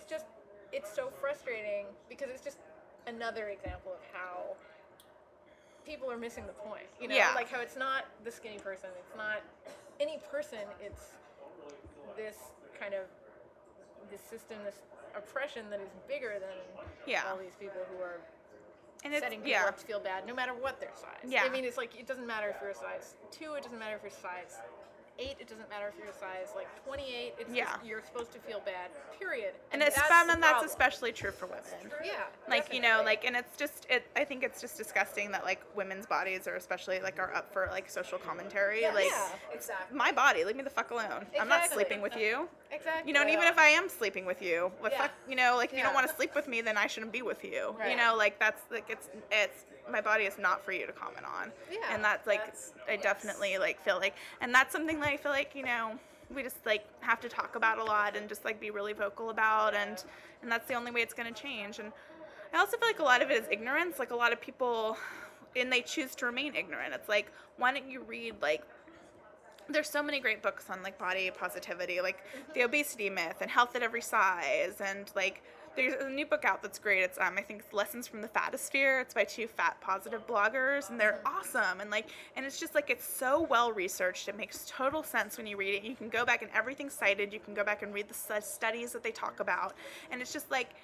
it's so frustrating because it's just another example of how people are missing the point. You know, Yeah. like how it's not the skinny person, it's not any person, it's this kind of this system, this oppression that is bigger than Yeah. all these people who are And it's, setting people yeah. up to feel bad, no matter what their size. Yeah. I mean, it's like, it doesn't matter if you're a size 2, it doesn't matter if you're size 8, it doesn't matter if you're a size like 28. It's Yeah. just, you're supposed to feel bad. Period. And it's that's fun, the and that's problem. especially true for women. Yeah. Like, you know, like, and it's just, I think it's just disgusting that, like, women's bodies are especially, like, are up for, like, social commentary. Yes, Like, exactly. my body, leave me the fuck alone. I'm not Exactly. sleeping with you. Exactly. You know, and even if I am sleeping with you, what Yeah. fuck, you know, like, if you don't Yeah. want to sleep with me, then I shouldn't be with you. Right. You know, like, that's, like, it's, my body is not for you to comment on. Yeah, And that's, like, that's- I yes. definitely, like, feel like, and that's something that I feel like, you know, we just, like, have to talk about a lot and just, like, be really vocal about, and that's the only way it's going to change. And I also feel like a lot of it is ignorance. Like, a lot of people, and they choose to remain ignorant. It's like, why don't you read, like, there's so many great books on, like, body positivity, like The Obesity Myth and Health at Every Size, and, like, there's a new book out that's great. It's I think it's Lessons from the Fatosphere. It's by 2 fat positive bloggers, and they're awesome. And, like, and it's just, like, it's so well researched. It makes total sense when you read it. You can go back and everything's cited. You can go back and read the studies that they talk about, and it's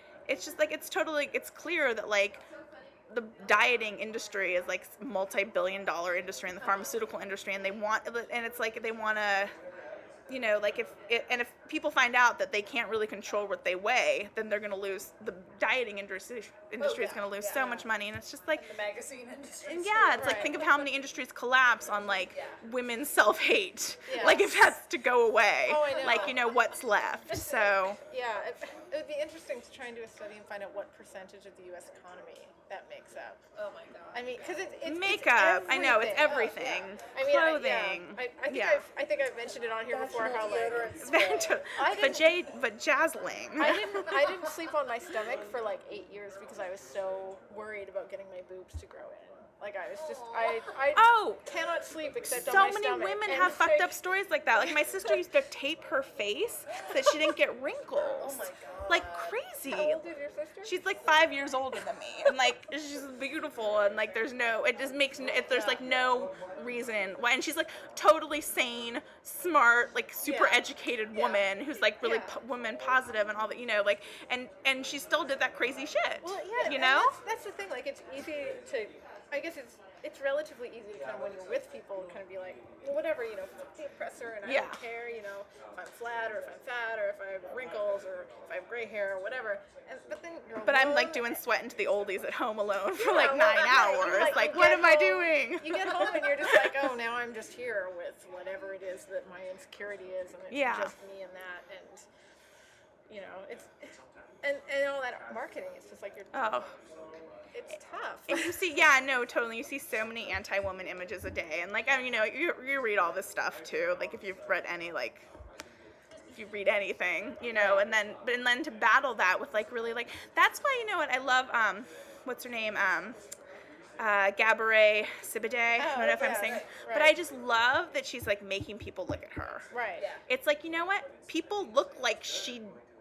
totally, it's clear that, like, the dieting industry is, like, multi-billion-dollar industry in the pharmaceutical industry, and it's like they want to, you know, like, if people find out that they can't really control what they weigh, then they're going to lose, the dieting industry is going to lose so much money, and it's just like, The magazine industry. and yeah, it's like, Right. think of how many industries collapse on, like, Yeah. women's self-hate. Yeah. Like, if that's to go away, Oh, I know. like, you know, what's left? So, Yeah, It would be interesting to try and do a study and find out what percentage of the U.S. economy that makes up. Oh my god. I mean, because it's Makeup. It's I know, it's everything. everything. I mean, Clothing. I think I've mentioned it on here before how like Vajazzling. I didn't sleep on my stomach for like 8 years because I was so worried about getting my boobs to grow in. Like I was just I cannot sleep except on my So stomach. many women And have it's fucked like- up stories like that. Like my sister used to tape her face so that she didn't get wrinkles. Oh my god. Like crazy. How old is your sister? She's like 5 years older than me, and like she's beautiful, and like there's no, it just makes, there's like no reason why, and she's like totally sane, smart, like super educated woman who's like really woman positive and all that, you know, like, and she still did that crazy shit. Well, yeah, you and know. that's the thing. Like, it's easy to, I guess it's relatively easy to kind of when you're with people kind of be like, well, whatever, you know, fuck the oppressor, and I don't care, you know, if I'm flat or if I'm fat or if I have wrinkles or if I have gray hair or whatever. But then you're But I'm alone. like doing Sweat into the Oldies at home alone for Yeah, like well, 9 yeah, hours. you're Like, you what get am I home- doing? You get home and you're just like, oh, now I'm just here with whatever it is that my insecurity is, and it's just me and that, and you know, it's and all that marketing. It's just like you're. Oh. It's tough. And you see, totally. You see so many anti-woman images a day, and like, I mean, you know, you read all this stuff too. Like, if you've read any, like, if you read anything, you know, and then to battle that with like really like, that's why, you know what, I love, what's her name, Gabourey Sidibe. I don't know if I'm saying, but I just love that she's like making people look at her. Right. Yeah. It's like, you know what, people look like she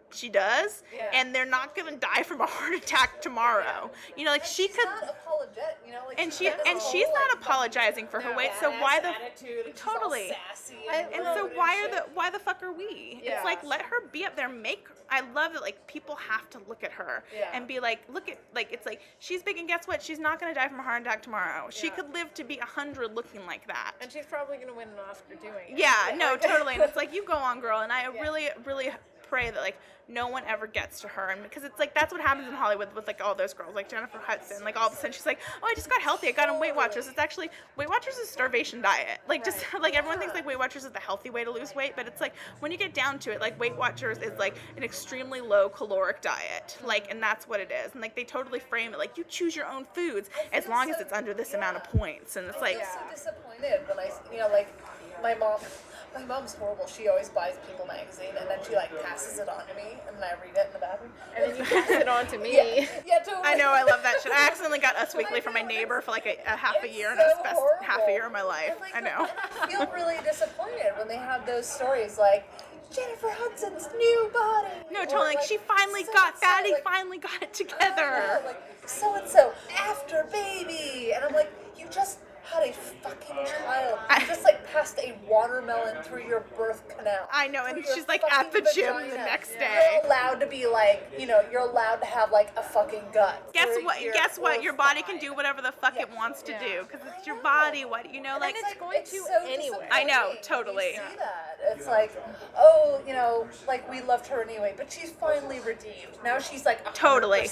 does, and they're not gonna die from a heart attack tomorrow. You know, like she could. Not apologetic, you know, like And she's not apologizing for her weight. So why the attitude, and totally? She's all sassy And so why the fuck are we? Yeah. It's like, let her be up there. I love that, like, people have to look at her and be like, look at, like, it's like, she's big, and guess what? She's not gonna die from a heart attack tomorrow. She could live to be 100 looking like that. And she's probably gonna win an Oscar doing it. Yeah, no, totally. And it's like, you go on, girl. And I really, really pray that like no one ever gets to her, and because it's like that's what happens in Hollywood with like all those girls, like Jennifer Hudson, like all of a sudden she's like, oh, I just got healthy, I got on Weight Watchers. It's actually, Weight Watchers is a starvation diet. Like just like everyone thinks like Weight Watchers is the healthy way to lose weight, but it's like when you get down to it, like Weight Watchers is like an extremely low caloric diet, like, and that's what it is. And like they totally frame it like you choose your own foods as long as it's under this amount of points, and it's like I'm so disappointed when I, you know, like my mom's horrible. She always buys People magazine, and then she like passes it on to me, and then I read it in the bathroom. And then you pass it on to me. Yeah, totally. I know, I love that shit. I accidentally got Us Weekly from my neighbor for like a half a year, and it was the best half a year of my life. And, like, I know. I feel really disappointed when they have those stories like Jennifer Hudson's new body. No, or, totally. Like, she finally got fatty, finally got it together. Like so and so after baby, and I'm like, you just had a fucking child. You just like passed a watermelon through your birth canal. I know, and through she's your like at the fucking gym vagina. the next day. You're allowed to be like, you know, you're allowed to have like a fucking gut. Guess through what? your Guess what? Your body can thigh. do whatever the fuck it wants to do because it's your body. What, you know, like. And it's going to so anyway. I know, disappointing. totally. You see that. It's like, oh, you know, like we loved her anyway, but she's finally redeemed. Now she's like 100% Totally.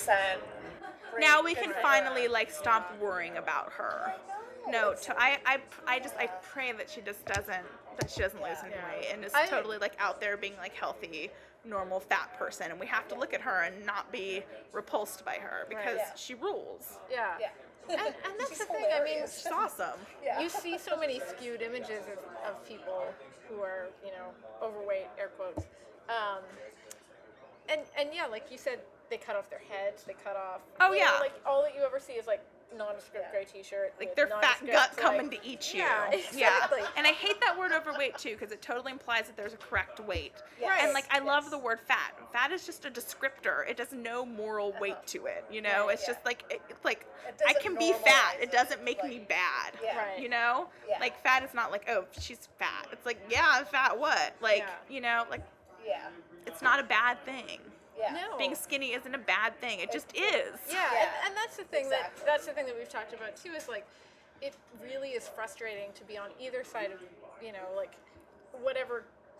great. Now we Good can for her. finally like stop worrying about her. No, I pray that she just doesn't lose any weight and is totally like out there being like healthy, normal fat person, and we have to look at her and not be repulsed by her because she rules. Yeah. Yeah. And that's She's the thing. I mean, hilarious. She's awesome. Yeah. you see so many skewed images of people who are, you know, overweight, air quotes. And yeah, like you said, they cut off their heads, they cut off. Oh, you know, yeah. like all that you ever see is like nondescript gray t-shirt. Like with their fat nondescript, gut like- coming to eat you. Yeah, exactly. And I hate that word overweight too because it totally implies that there's a correct weight. Yes. And like I love the word fat. Fat is just a descriptor. It has no moral weight to it. You know, it's just like it's like It I doesn't can be fat. normalize It doesn't it, make like- me bad. Yeah. Right. You know, Yeah. like fat is not like, oh, she's fat. It's like, yeah, I'm fat. What? Like, you know, like Yeah. it's not a bad thing. Yeah. No. Being skinny isn't a bad thing. It just is. Yeah, Yeah. and that's the thing Exactly. that's the thing that we've talked about too is like it really is frustrating to be on either side of, you know, like whatever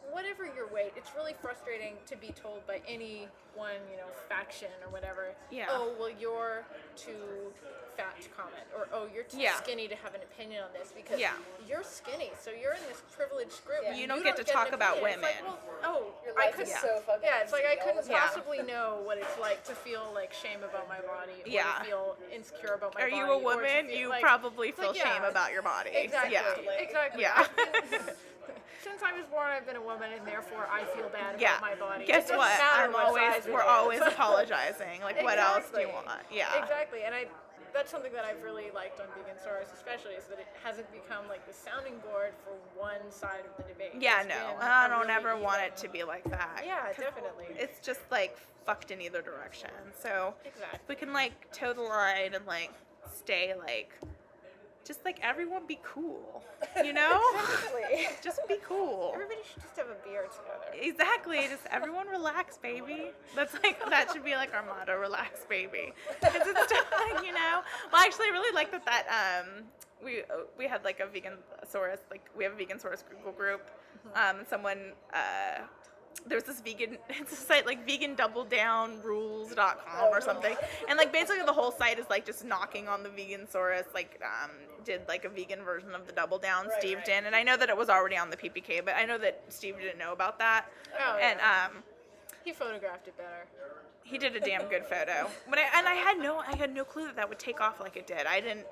whatever your weight, it's really frustrating to be told by any one, faction or whatever. Yeah. Oh, well, you're too fat to comment, or oh, you're too skinny to have an opinion on this because you're skinny, so you're in this privileged group. Yeah. and You don't get to talk an about opinion. It's women. like, well, Your I life could. is so fucking It's like I easy all couldn't the time. possibly know what it's like to feel like shame about my body, or Yeah. to feel insecure about my Are body. you a or to woman? feel, You like, probably it's feel like, shame about your body. Exactly. Yeah. Exactly. Yeah. Since I was born, I've been a woman, and therefore I feel bad Yeah. about my body. Guess It doesn't what? matter what size it We're is. always apologizing. Like, what else do you Exactly. want? Yeah. Exactly, and that's something that I've really liked on Vegan Source, especially, is that it hasn't become like the sounding board for one side of the debate. Yeah, It's no. been I a don't really ever want even- it to be like that. Yeah, definitely. It's just like fucked in either direction. So Exactly. we can like toe the line and like stay like just like everyone be cool. You know? Exactly. Just be cool. Everybody should just have a beer together. Exactly. Just everyone relax, baby. That's like that should be like our motto, relax, baby. 'Cause it's just like, Well, actually, I really like that we had like a vegan source, like we have a vegan source Google group. Someone there's this vegan, it's a site like vegandoubledownrules.com or something, and like basically the whole site is like just knocking on the vegan source, like did like a vegan version of the Double Down. Right, Steve right. did, and I know that it was already on the PPK, but I know that Steve didn't know about that. Oh, And He photographed it better. he did a damn good photo. But I had no clue that would take off like it did.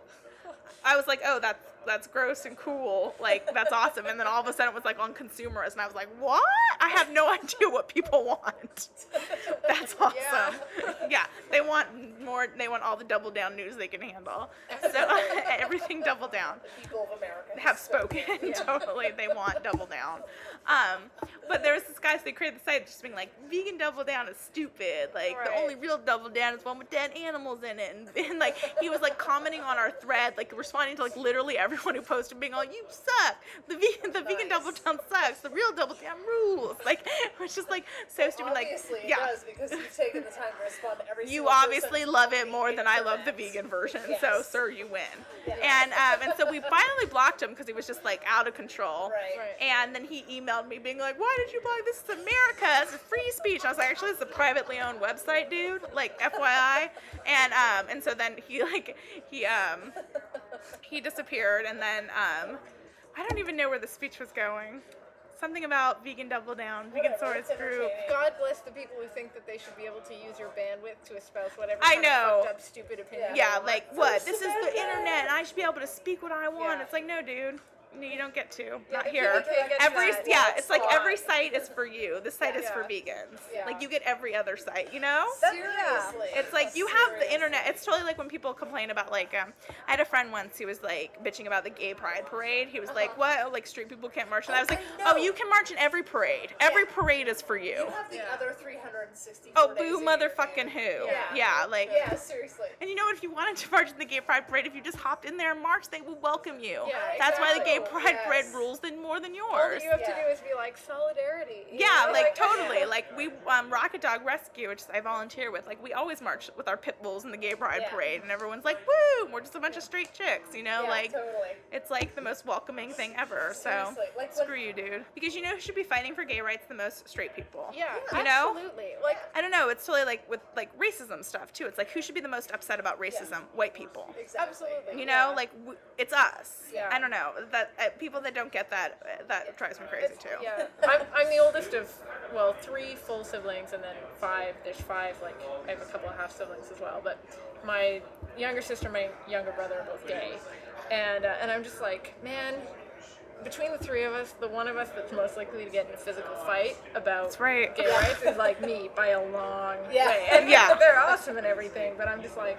I was like, oh, that's gross and cool. Like, that's awesome. And then all of a sudden it was like on consumerist, and I was like, what? I have no idea what people want. That's awesome. Yeah, they want more. They want all the Double Down news they can handle. So everything Double Down. The people of America Have spoken. Totally, they want Double Down. But there was this guy, so they created the site just being like, vegan Double Down is stupid. Like, the Right. only real Double Down is one with dead animals in it. And like, he was like commenting on our thread, like responding to like literally everyone who posted, being all, you suck. The vegan Double Down sucks. The real Double Down rules. Like, it was just like so stupid. Like, Obviously, yeah. it does, because you've taken the time to respond to every You single obviously person love on it the more than I love the internet. vegan version, Yes. so sir, you win. Yes. And so we finally blocked him because he was just like out of control. Right. And then he emailed me being like, "Why did you block this? Is America. It's free speech." I was like, "Actually, it's a privately owned website, dude. Like, FYI." And so then he disappeared, and then I don't even know where the speech was going. Something about vegan Double Down, vegan Whatever, source it's group. entertaining. God bless the people who think that they should be able to use your bandwidth to espouse whatever I kind know. of fucked up, stupid opinion. Yeah, they want. like what? First This is the Amendment. internet, and I should be able to speak what I want. Yeah. It's like, no, dude, no, you don't get to. Yeah, Not the here. PPK gets Every that. yeah, That's it's like fine. every site is for you. This site is for Yeah. vegans. Yeah. Like you get every other site, you know? Seriously. It's like you have the internet. It's totally like when people complain about like I had a friend once who was like bitching about the gay pride parade. He was like, "What? Oh, like straight people can't march?" And I was like, I know. "Oh, you can march in every parade. Every parade is for you." You have the Yeah. other 360. Oh, boo, motherfucking who? Yeah. Yeah, like. Yeah, seriously. And you know what? If you wanted to march in the gay pride parade, if you just hopped in there and marched, they will welcome you. Yeah, That's why the gay exactly. pride Yes. parade rules than more than All yours. that you have to Yeah. do is be like, solidarity. you Yeah, know? like totally. Like we Rocket Dog Rescue, which I volunteer with. Like we always march with our pit bulls in the gay pride Yeah. parade, and everyone's like, "Woo!" We're just a bunch of straight chicks, you know? Yeah, like totally. it's like the most welcoming thing ever. So Seriously, like when- screw you, dude. Because you know who should be fighting for gay rights the most? Straight people. Yeah, You know? absolutely. Like, I don't know. It's totally like with like racism stuff too. It's like who should be the most upset about racism? White people. Exactly. absolutely. You know, yeah. like it's us. Yeah. I don't know that people that don't get that that drives me crazy too. Yeah, I'm the oldest of, well, 3 full siblings, and then 5, there's 5, like, I have a couple of half siblings as well, but my younger sister and my younger brother are both gay, and I'm just like, man, between the 3 of us, the one of us that's most likely to get in a physical fight about That's right. gay rights is like me by a long Yeah. way. And Yeah. they're awesome and everything, but I'm just like,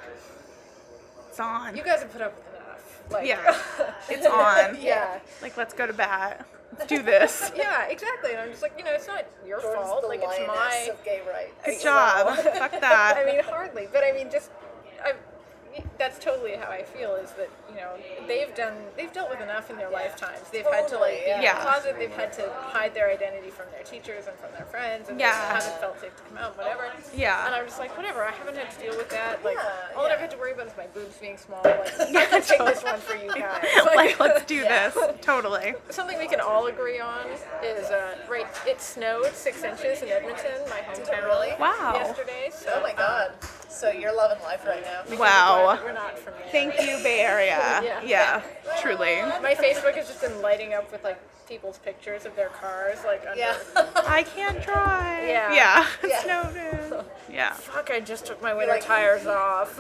It's on. you guys have put up with enough. Like, Yeah. It's on. yeah. Like let's go to bat. Let's do this. Yeah, exactly. And I'm just like, it's not your Jordan's fault. the Like, it's lioness my. of gay rights. Good job. Fuck that. I mean, hardly. But I mean, just that's totally how I feel. Is that they've dealt with enough in their lifetimes. They've had to like be in Yeah. the closet. They've had to hide their identity from their teachers and from their friends, and they haven't felt safe to come out, whatever. Yeah. And I'm just like, whatever. I haven't had to deal with that. Like, all that I've had to worry about is my boobs being small. Like, I can take this one for you guys. Like, let's do this. Totally. Something we can all agree on is it snowed 6 inches in Edmonton, my hometown. Really? Wow. Yesterday. So, Oh my god. So you're loving life right now. Wow. We're not from there. Thank you, Bay Area. Yeah, truly. My Facebook has just been lighting up with like people's pictures of their cars, like under. Yeah. I can't drive. Yeah. Yeah. Yeah. Snowden. Yeah. Fuck! I just took my winter tires off.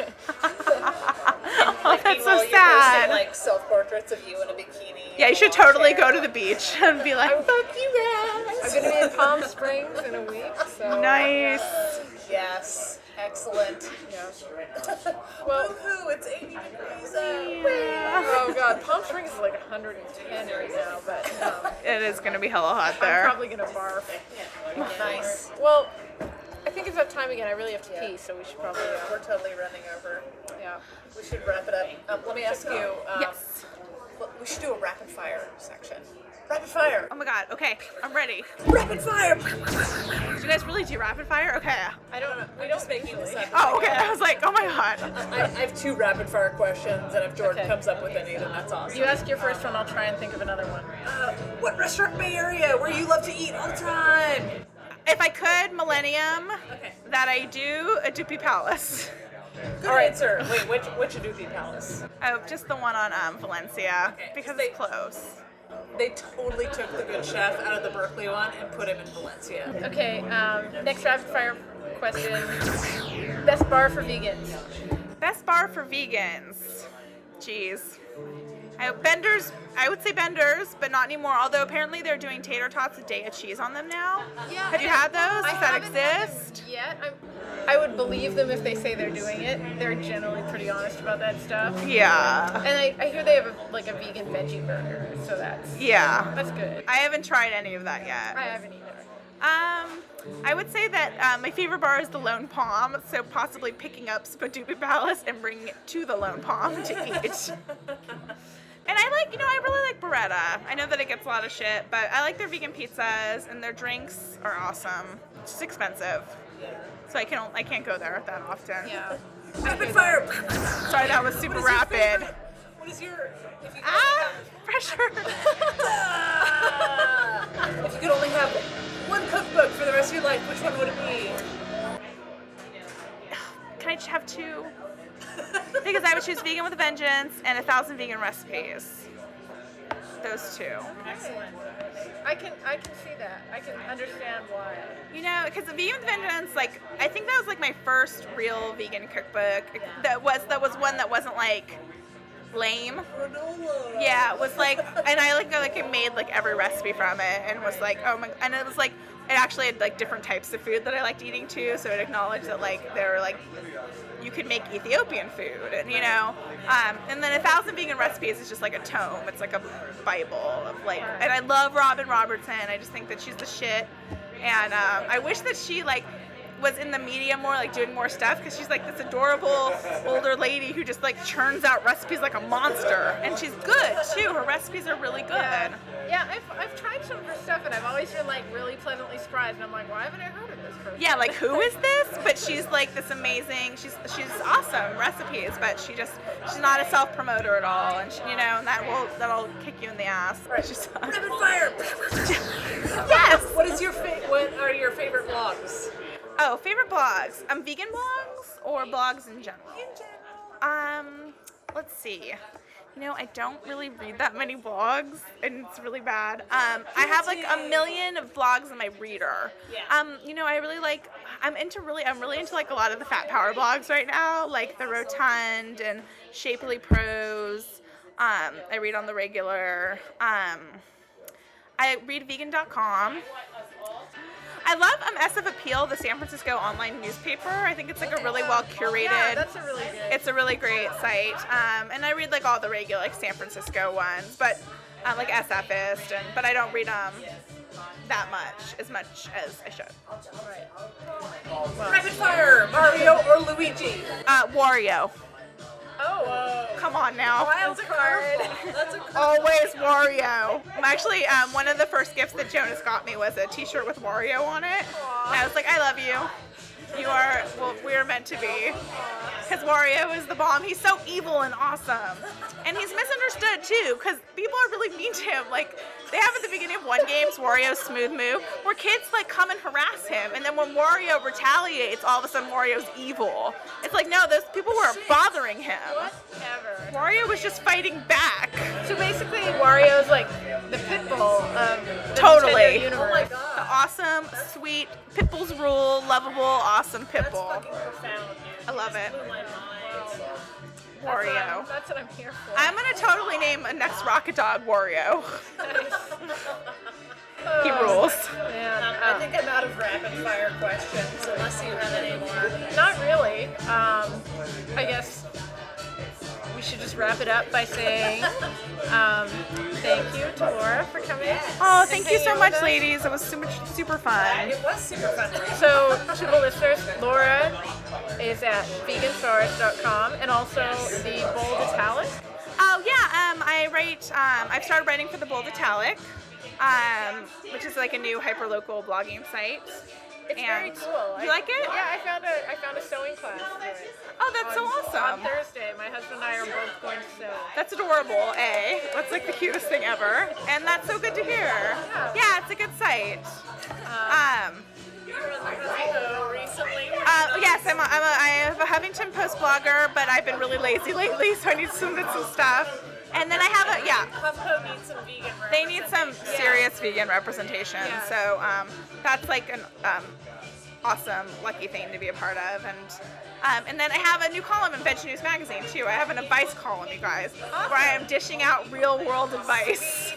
Oh, that's so Meanwhile, you sad. posted, like self-portraits of you in a bikini. Yeah, you should totally go to the beach and be like, fuck you I'm guys. gonna be in Palm Springs in a week. So. Nice. Yes. Excellent. Yeah. Well. Woohoo! It's 80 degrees out. Yeah. Oh god, Palm Springs is like 110 right now, but It is going to be hella hot I'm there. probably gonna barf. Nice. Well, I think it's that time again. I really have to pee, so we should probably. We're totally running over. Yeah. We should wrap it up. Let me ask you. Yes. We should do a rapid fire section. Rapid fire. Oh my god. Okay, I'm ready. Rapid fire. Do you guys really do rapid fire? Okay. I don't. We I'm don't just making this usually. up. Oh, okay. I was like, oh my god. I have 2 rapid fire questions, and if Jordan Okay. comes up with any, then that's awesome. You ask your first one. I'll try and think of another one. What restaurant in Bay Area where you love to eat all the time? If I could, Millennium. Okay. That I do, a Doopy Palace. Good answer. Wait, which Adobe Palace? Oh, just the one on Valencia, Okay. because They- it's close. They totally took the good chef out of the Berkeley one and put him in Valencia. Okay. Next rapid fire question. Best bar for vegans. Best bar for vegans. Jeez. I would say Bender's, but not anymore. Although apparently they're doing tater tots with Daya cheese on them now. Yeah. Have you had those? I Does that haven't had them exist? yet. I would believe them if they say they're doing it. They're generally pretty honest about that stuff. Yeah. And I hear they have a vegan veggie burger, so that's Yeah. good. I haven't tried any of that yet. I haven't either. I would say that my favorite bar is the Lone Palm, so possibly picking up Spadoopy Palace and bringing it to the Lone Palm to eat. And I really like Beretta. I know that it gets a lot of shit, but I like their vegan pizzas, and their drinks are awesome. It's just expensive, so I can't go there that often. Yeah. Rapid fire. Sorry, that was super rapid. What is your? If you could Pressure. if you could only have one cookbook for the rest of your life, which one would it be? Can I just have 2? Because I would choose Vegan with a Vengeance and 1,000 Vegan Recipes. Those 2. Excellent. I can see that. I can understand why. You know, because the Vegan with a Vengeance, like, I think that was like my first real vegan cookbook. That was one that wasn't like lame. Granola. Yeah, it was like, and I made like every recipe from it, and was like, oh my, and it was like, it actually had like different types of food that I liked eating too. So it acknowledged that like there were like, you could make Ethiopian food, and and then 1,000 Vegan Recipes is just like a tome. It's like a Bible of like, and I love Robin Robertson. I just think that she's the shit, and I wish that she like was in the media more, like doing more stuff, because she's like this adorable older lady who just like churns out recipes like a monster, and she's good too. Her recipes are really good. Yeah, I've tried some of her stuff, and I've always been like really pleasantly surprised, and I'm like, why haven't I heard of this person? Yeah, like who is this? But she's like this amazing. She's awesome recipes, but she's not a self promoter at all, and and that'll kick you in the ass. She's Rapid fire. yes. What are your favorite blogs? Oh, favorite blogs. Vegan blogs or blogs in general? Let's see. I don't really read that many blogs, and it's really bad. I have like a million of blogs in my reader. Yeah. I'm really into like a lot of the fat power blogs right now, like the Rotund and Shapely Prose. I read on the regular. I read vegan.com. I love SF Appeal, the San Francisco online newspaper. I think it's like a really well curated. Yeah, that's a really good. It's a really great site. And I read like all the regular like San Francisco ones, but like SFist, but I don't read them as much as I should. Rapid fire. Mario or Luigi? Wario. Whoa. Come on now. Wild card. That's a Always Wario. Actually, one of the first gifts that Jonas got me was a t-shirt with Wario on it. And I was like, I love you. You are, well, we're meant to be. Because Wario is the bomb. He's so evil and awesome. And he's misunderstood too, because people are really mean to him. Like, they have at the beginning of one game, Wario's smooth move, where kids like come and harass him. And then when Wario retaliates, all of a sudden Wario's evil. It's like, no, those people were bothering him. Whatever. Wario was just fighting back. So basically, Wario's like the Pitbull of the Totally. Nintendo universe. Oh my The god. awesome, sweet, Pitbull's rule, lovable, awesome That's Pitbull. fucking profound, dude. I love Just it. blew my mind. Wario. That's what I'm here for. I'm gonna totally name a next Rocket Dog Wario. He rules. Man, I think I'm out of rapid fire questions, unless you have any more. not really. I guess we should just wrap it up by saying thank you to Laura for coming. Oh, and thank you so hanging much, with us. ladies. It was super fun. It was super fun. So, to the listeners, Laura is at veganstars.com and also the Bold Italic. Oh yeah, I've started writing for the Bold Italic, which is like a new hyperlocal blogging site. It's very And- cool. You like it? Yeah, I found a sewing class through it. Oh, that's so On awesome. Thursday, my husband and I are both going to sew. That's adorable, A. That's like the cutest thing ever. And that's so good to hear. Yeah, it's a good site. You were on the Huffington recently. Yes, I am a Huffington Post blogger, but I've been really lazy lately, so I need to submit some stuff. And then I have HuffPo needs some vegan they need some serious vegan representation. Yeah. So that's like an awesome, lucky thing to be a part of. And then I have a new column in Veg News Magazine too. I have an advice column, you guys, where I am dishing out real world advice.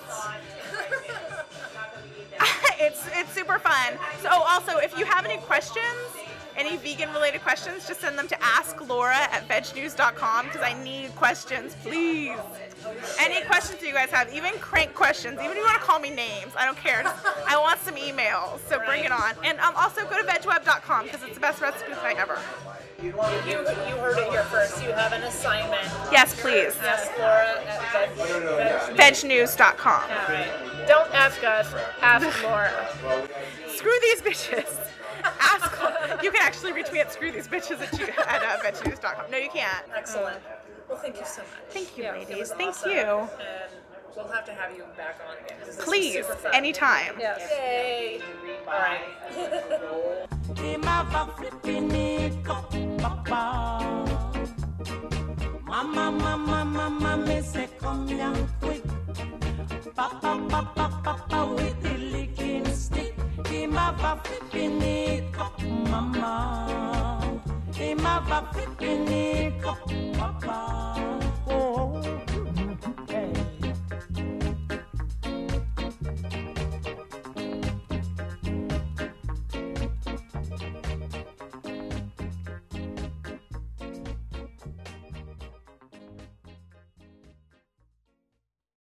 It's super fun. So also, if you have any questions, any vegan related questions, just send them to asklaura@vegnews.com because I need questions, please. Any questions that you guys have, even crank questions, even if you want to call me names, I don't care. I want some emails, so bring it on. And also go to vegweb.com because it's the best recipe site ever. You heard it here first. You have an assignment. Yes, please. Ask Laura at Vegnews.com. Don't ask us, ask Laura. Screw these bitches. Ask. You can actually reach me at screwthesebitches@vegnews.com. No, you can't. Excellent. Well, thank you so much. Thank you, Yeah, ladies. It was Thank awesome. you. And we'll have to have you back on again. 'Cause this is Please, super fun. anytime. Yes. Yay. All right. Mama, me say come young quick. Papa, with the licking stick. Mama, flipping it up, mama. Mama, flipping it up, papa.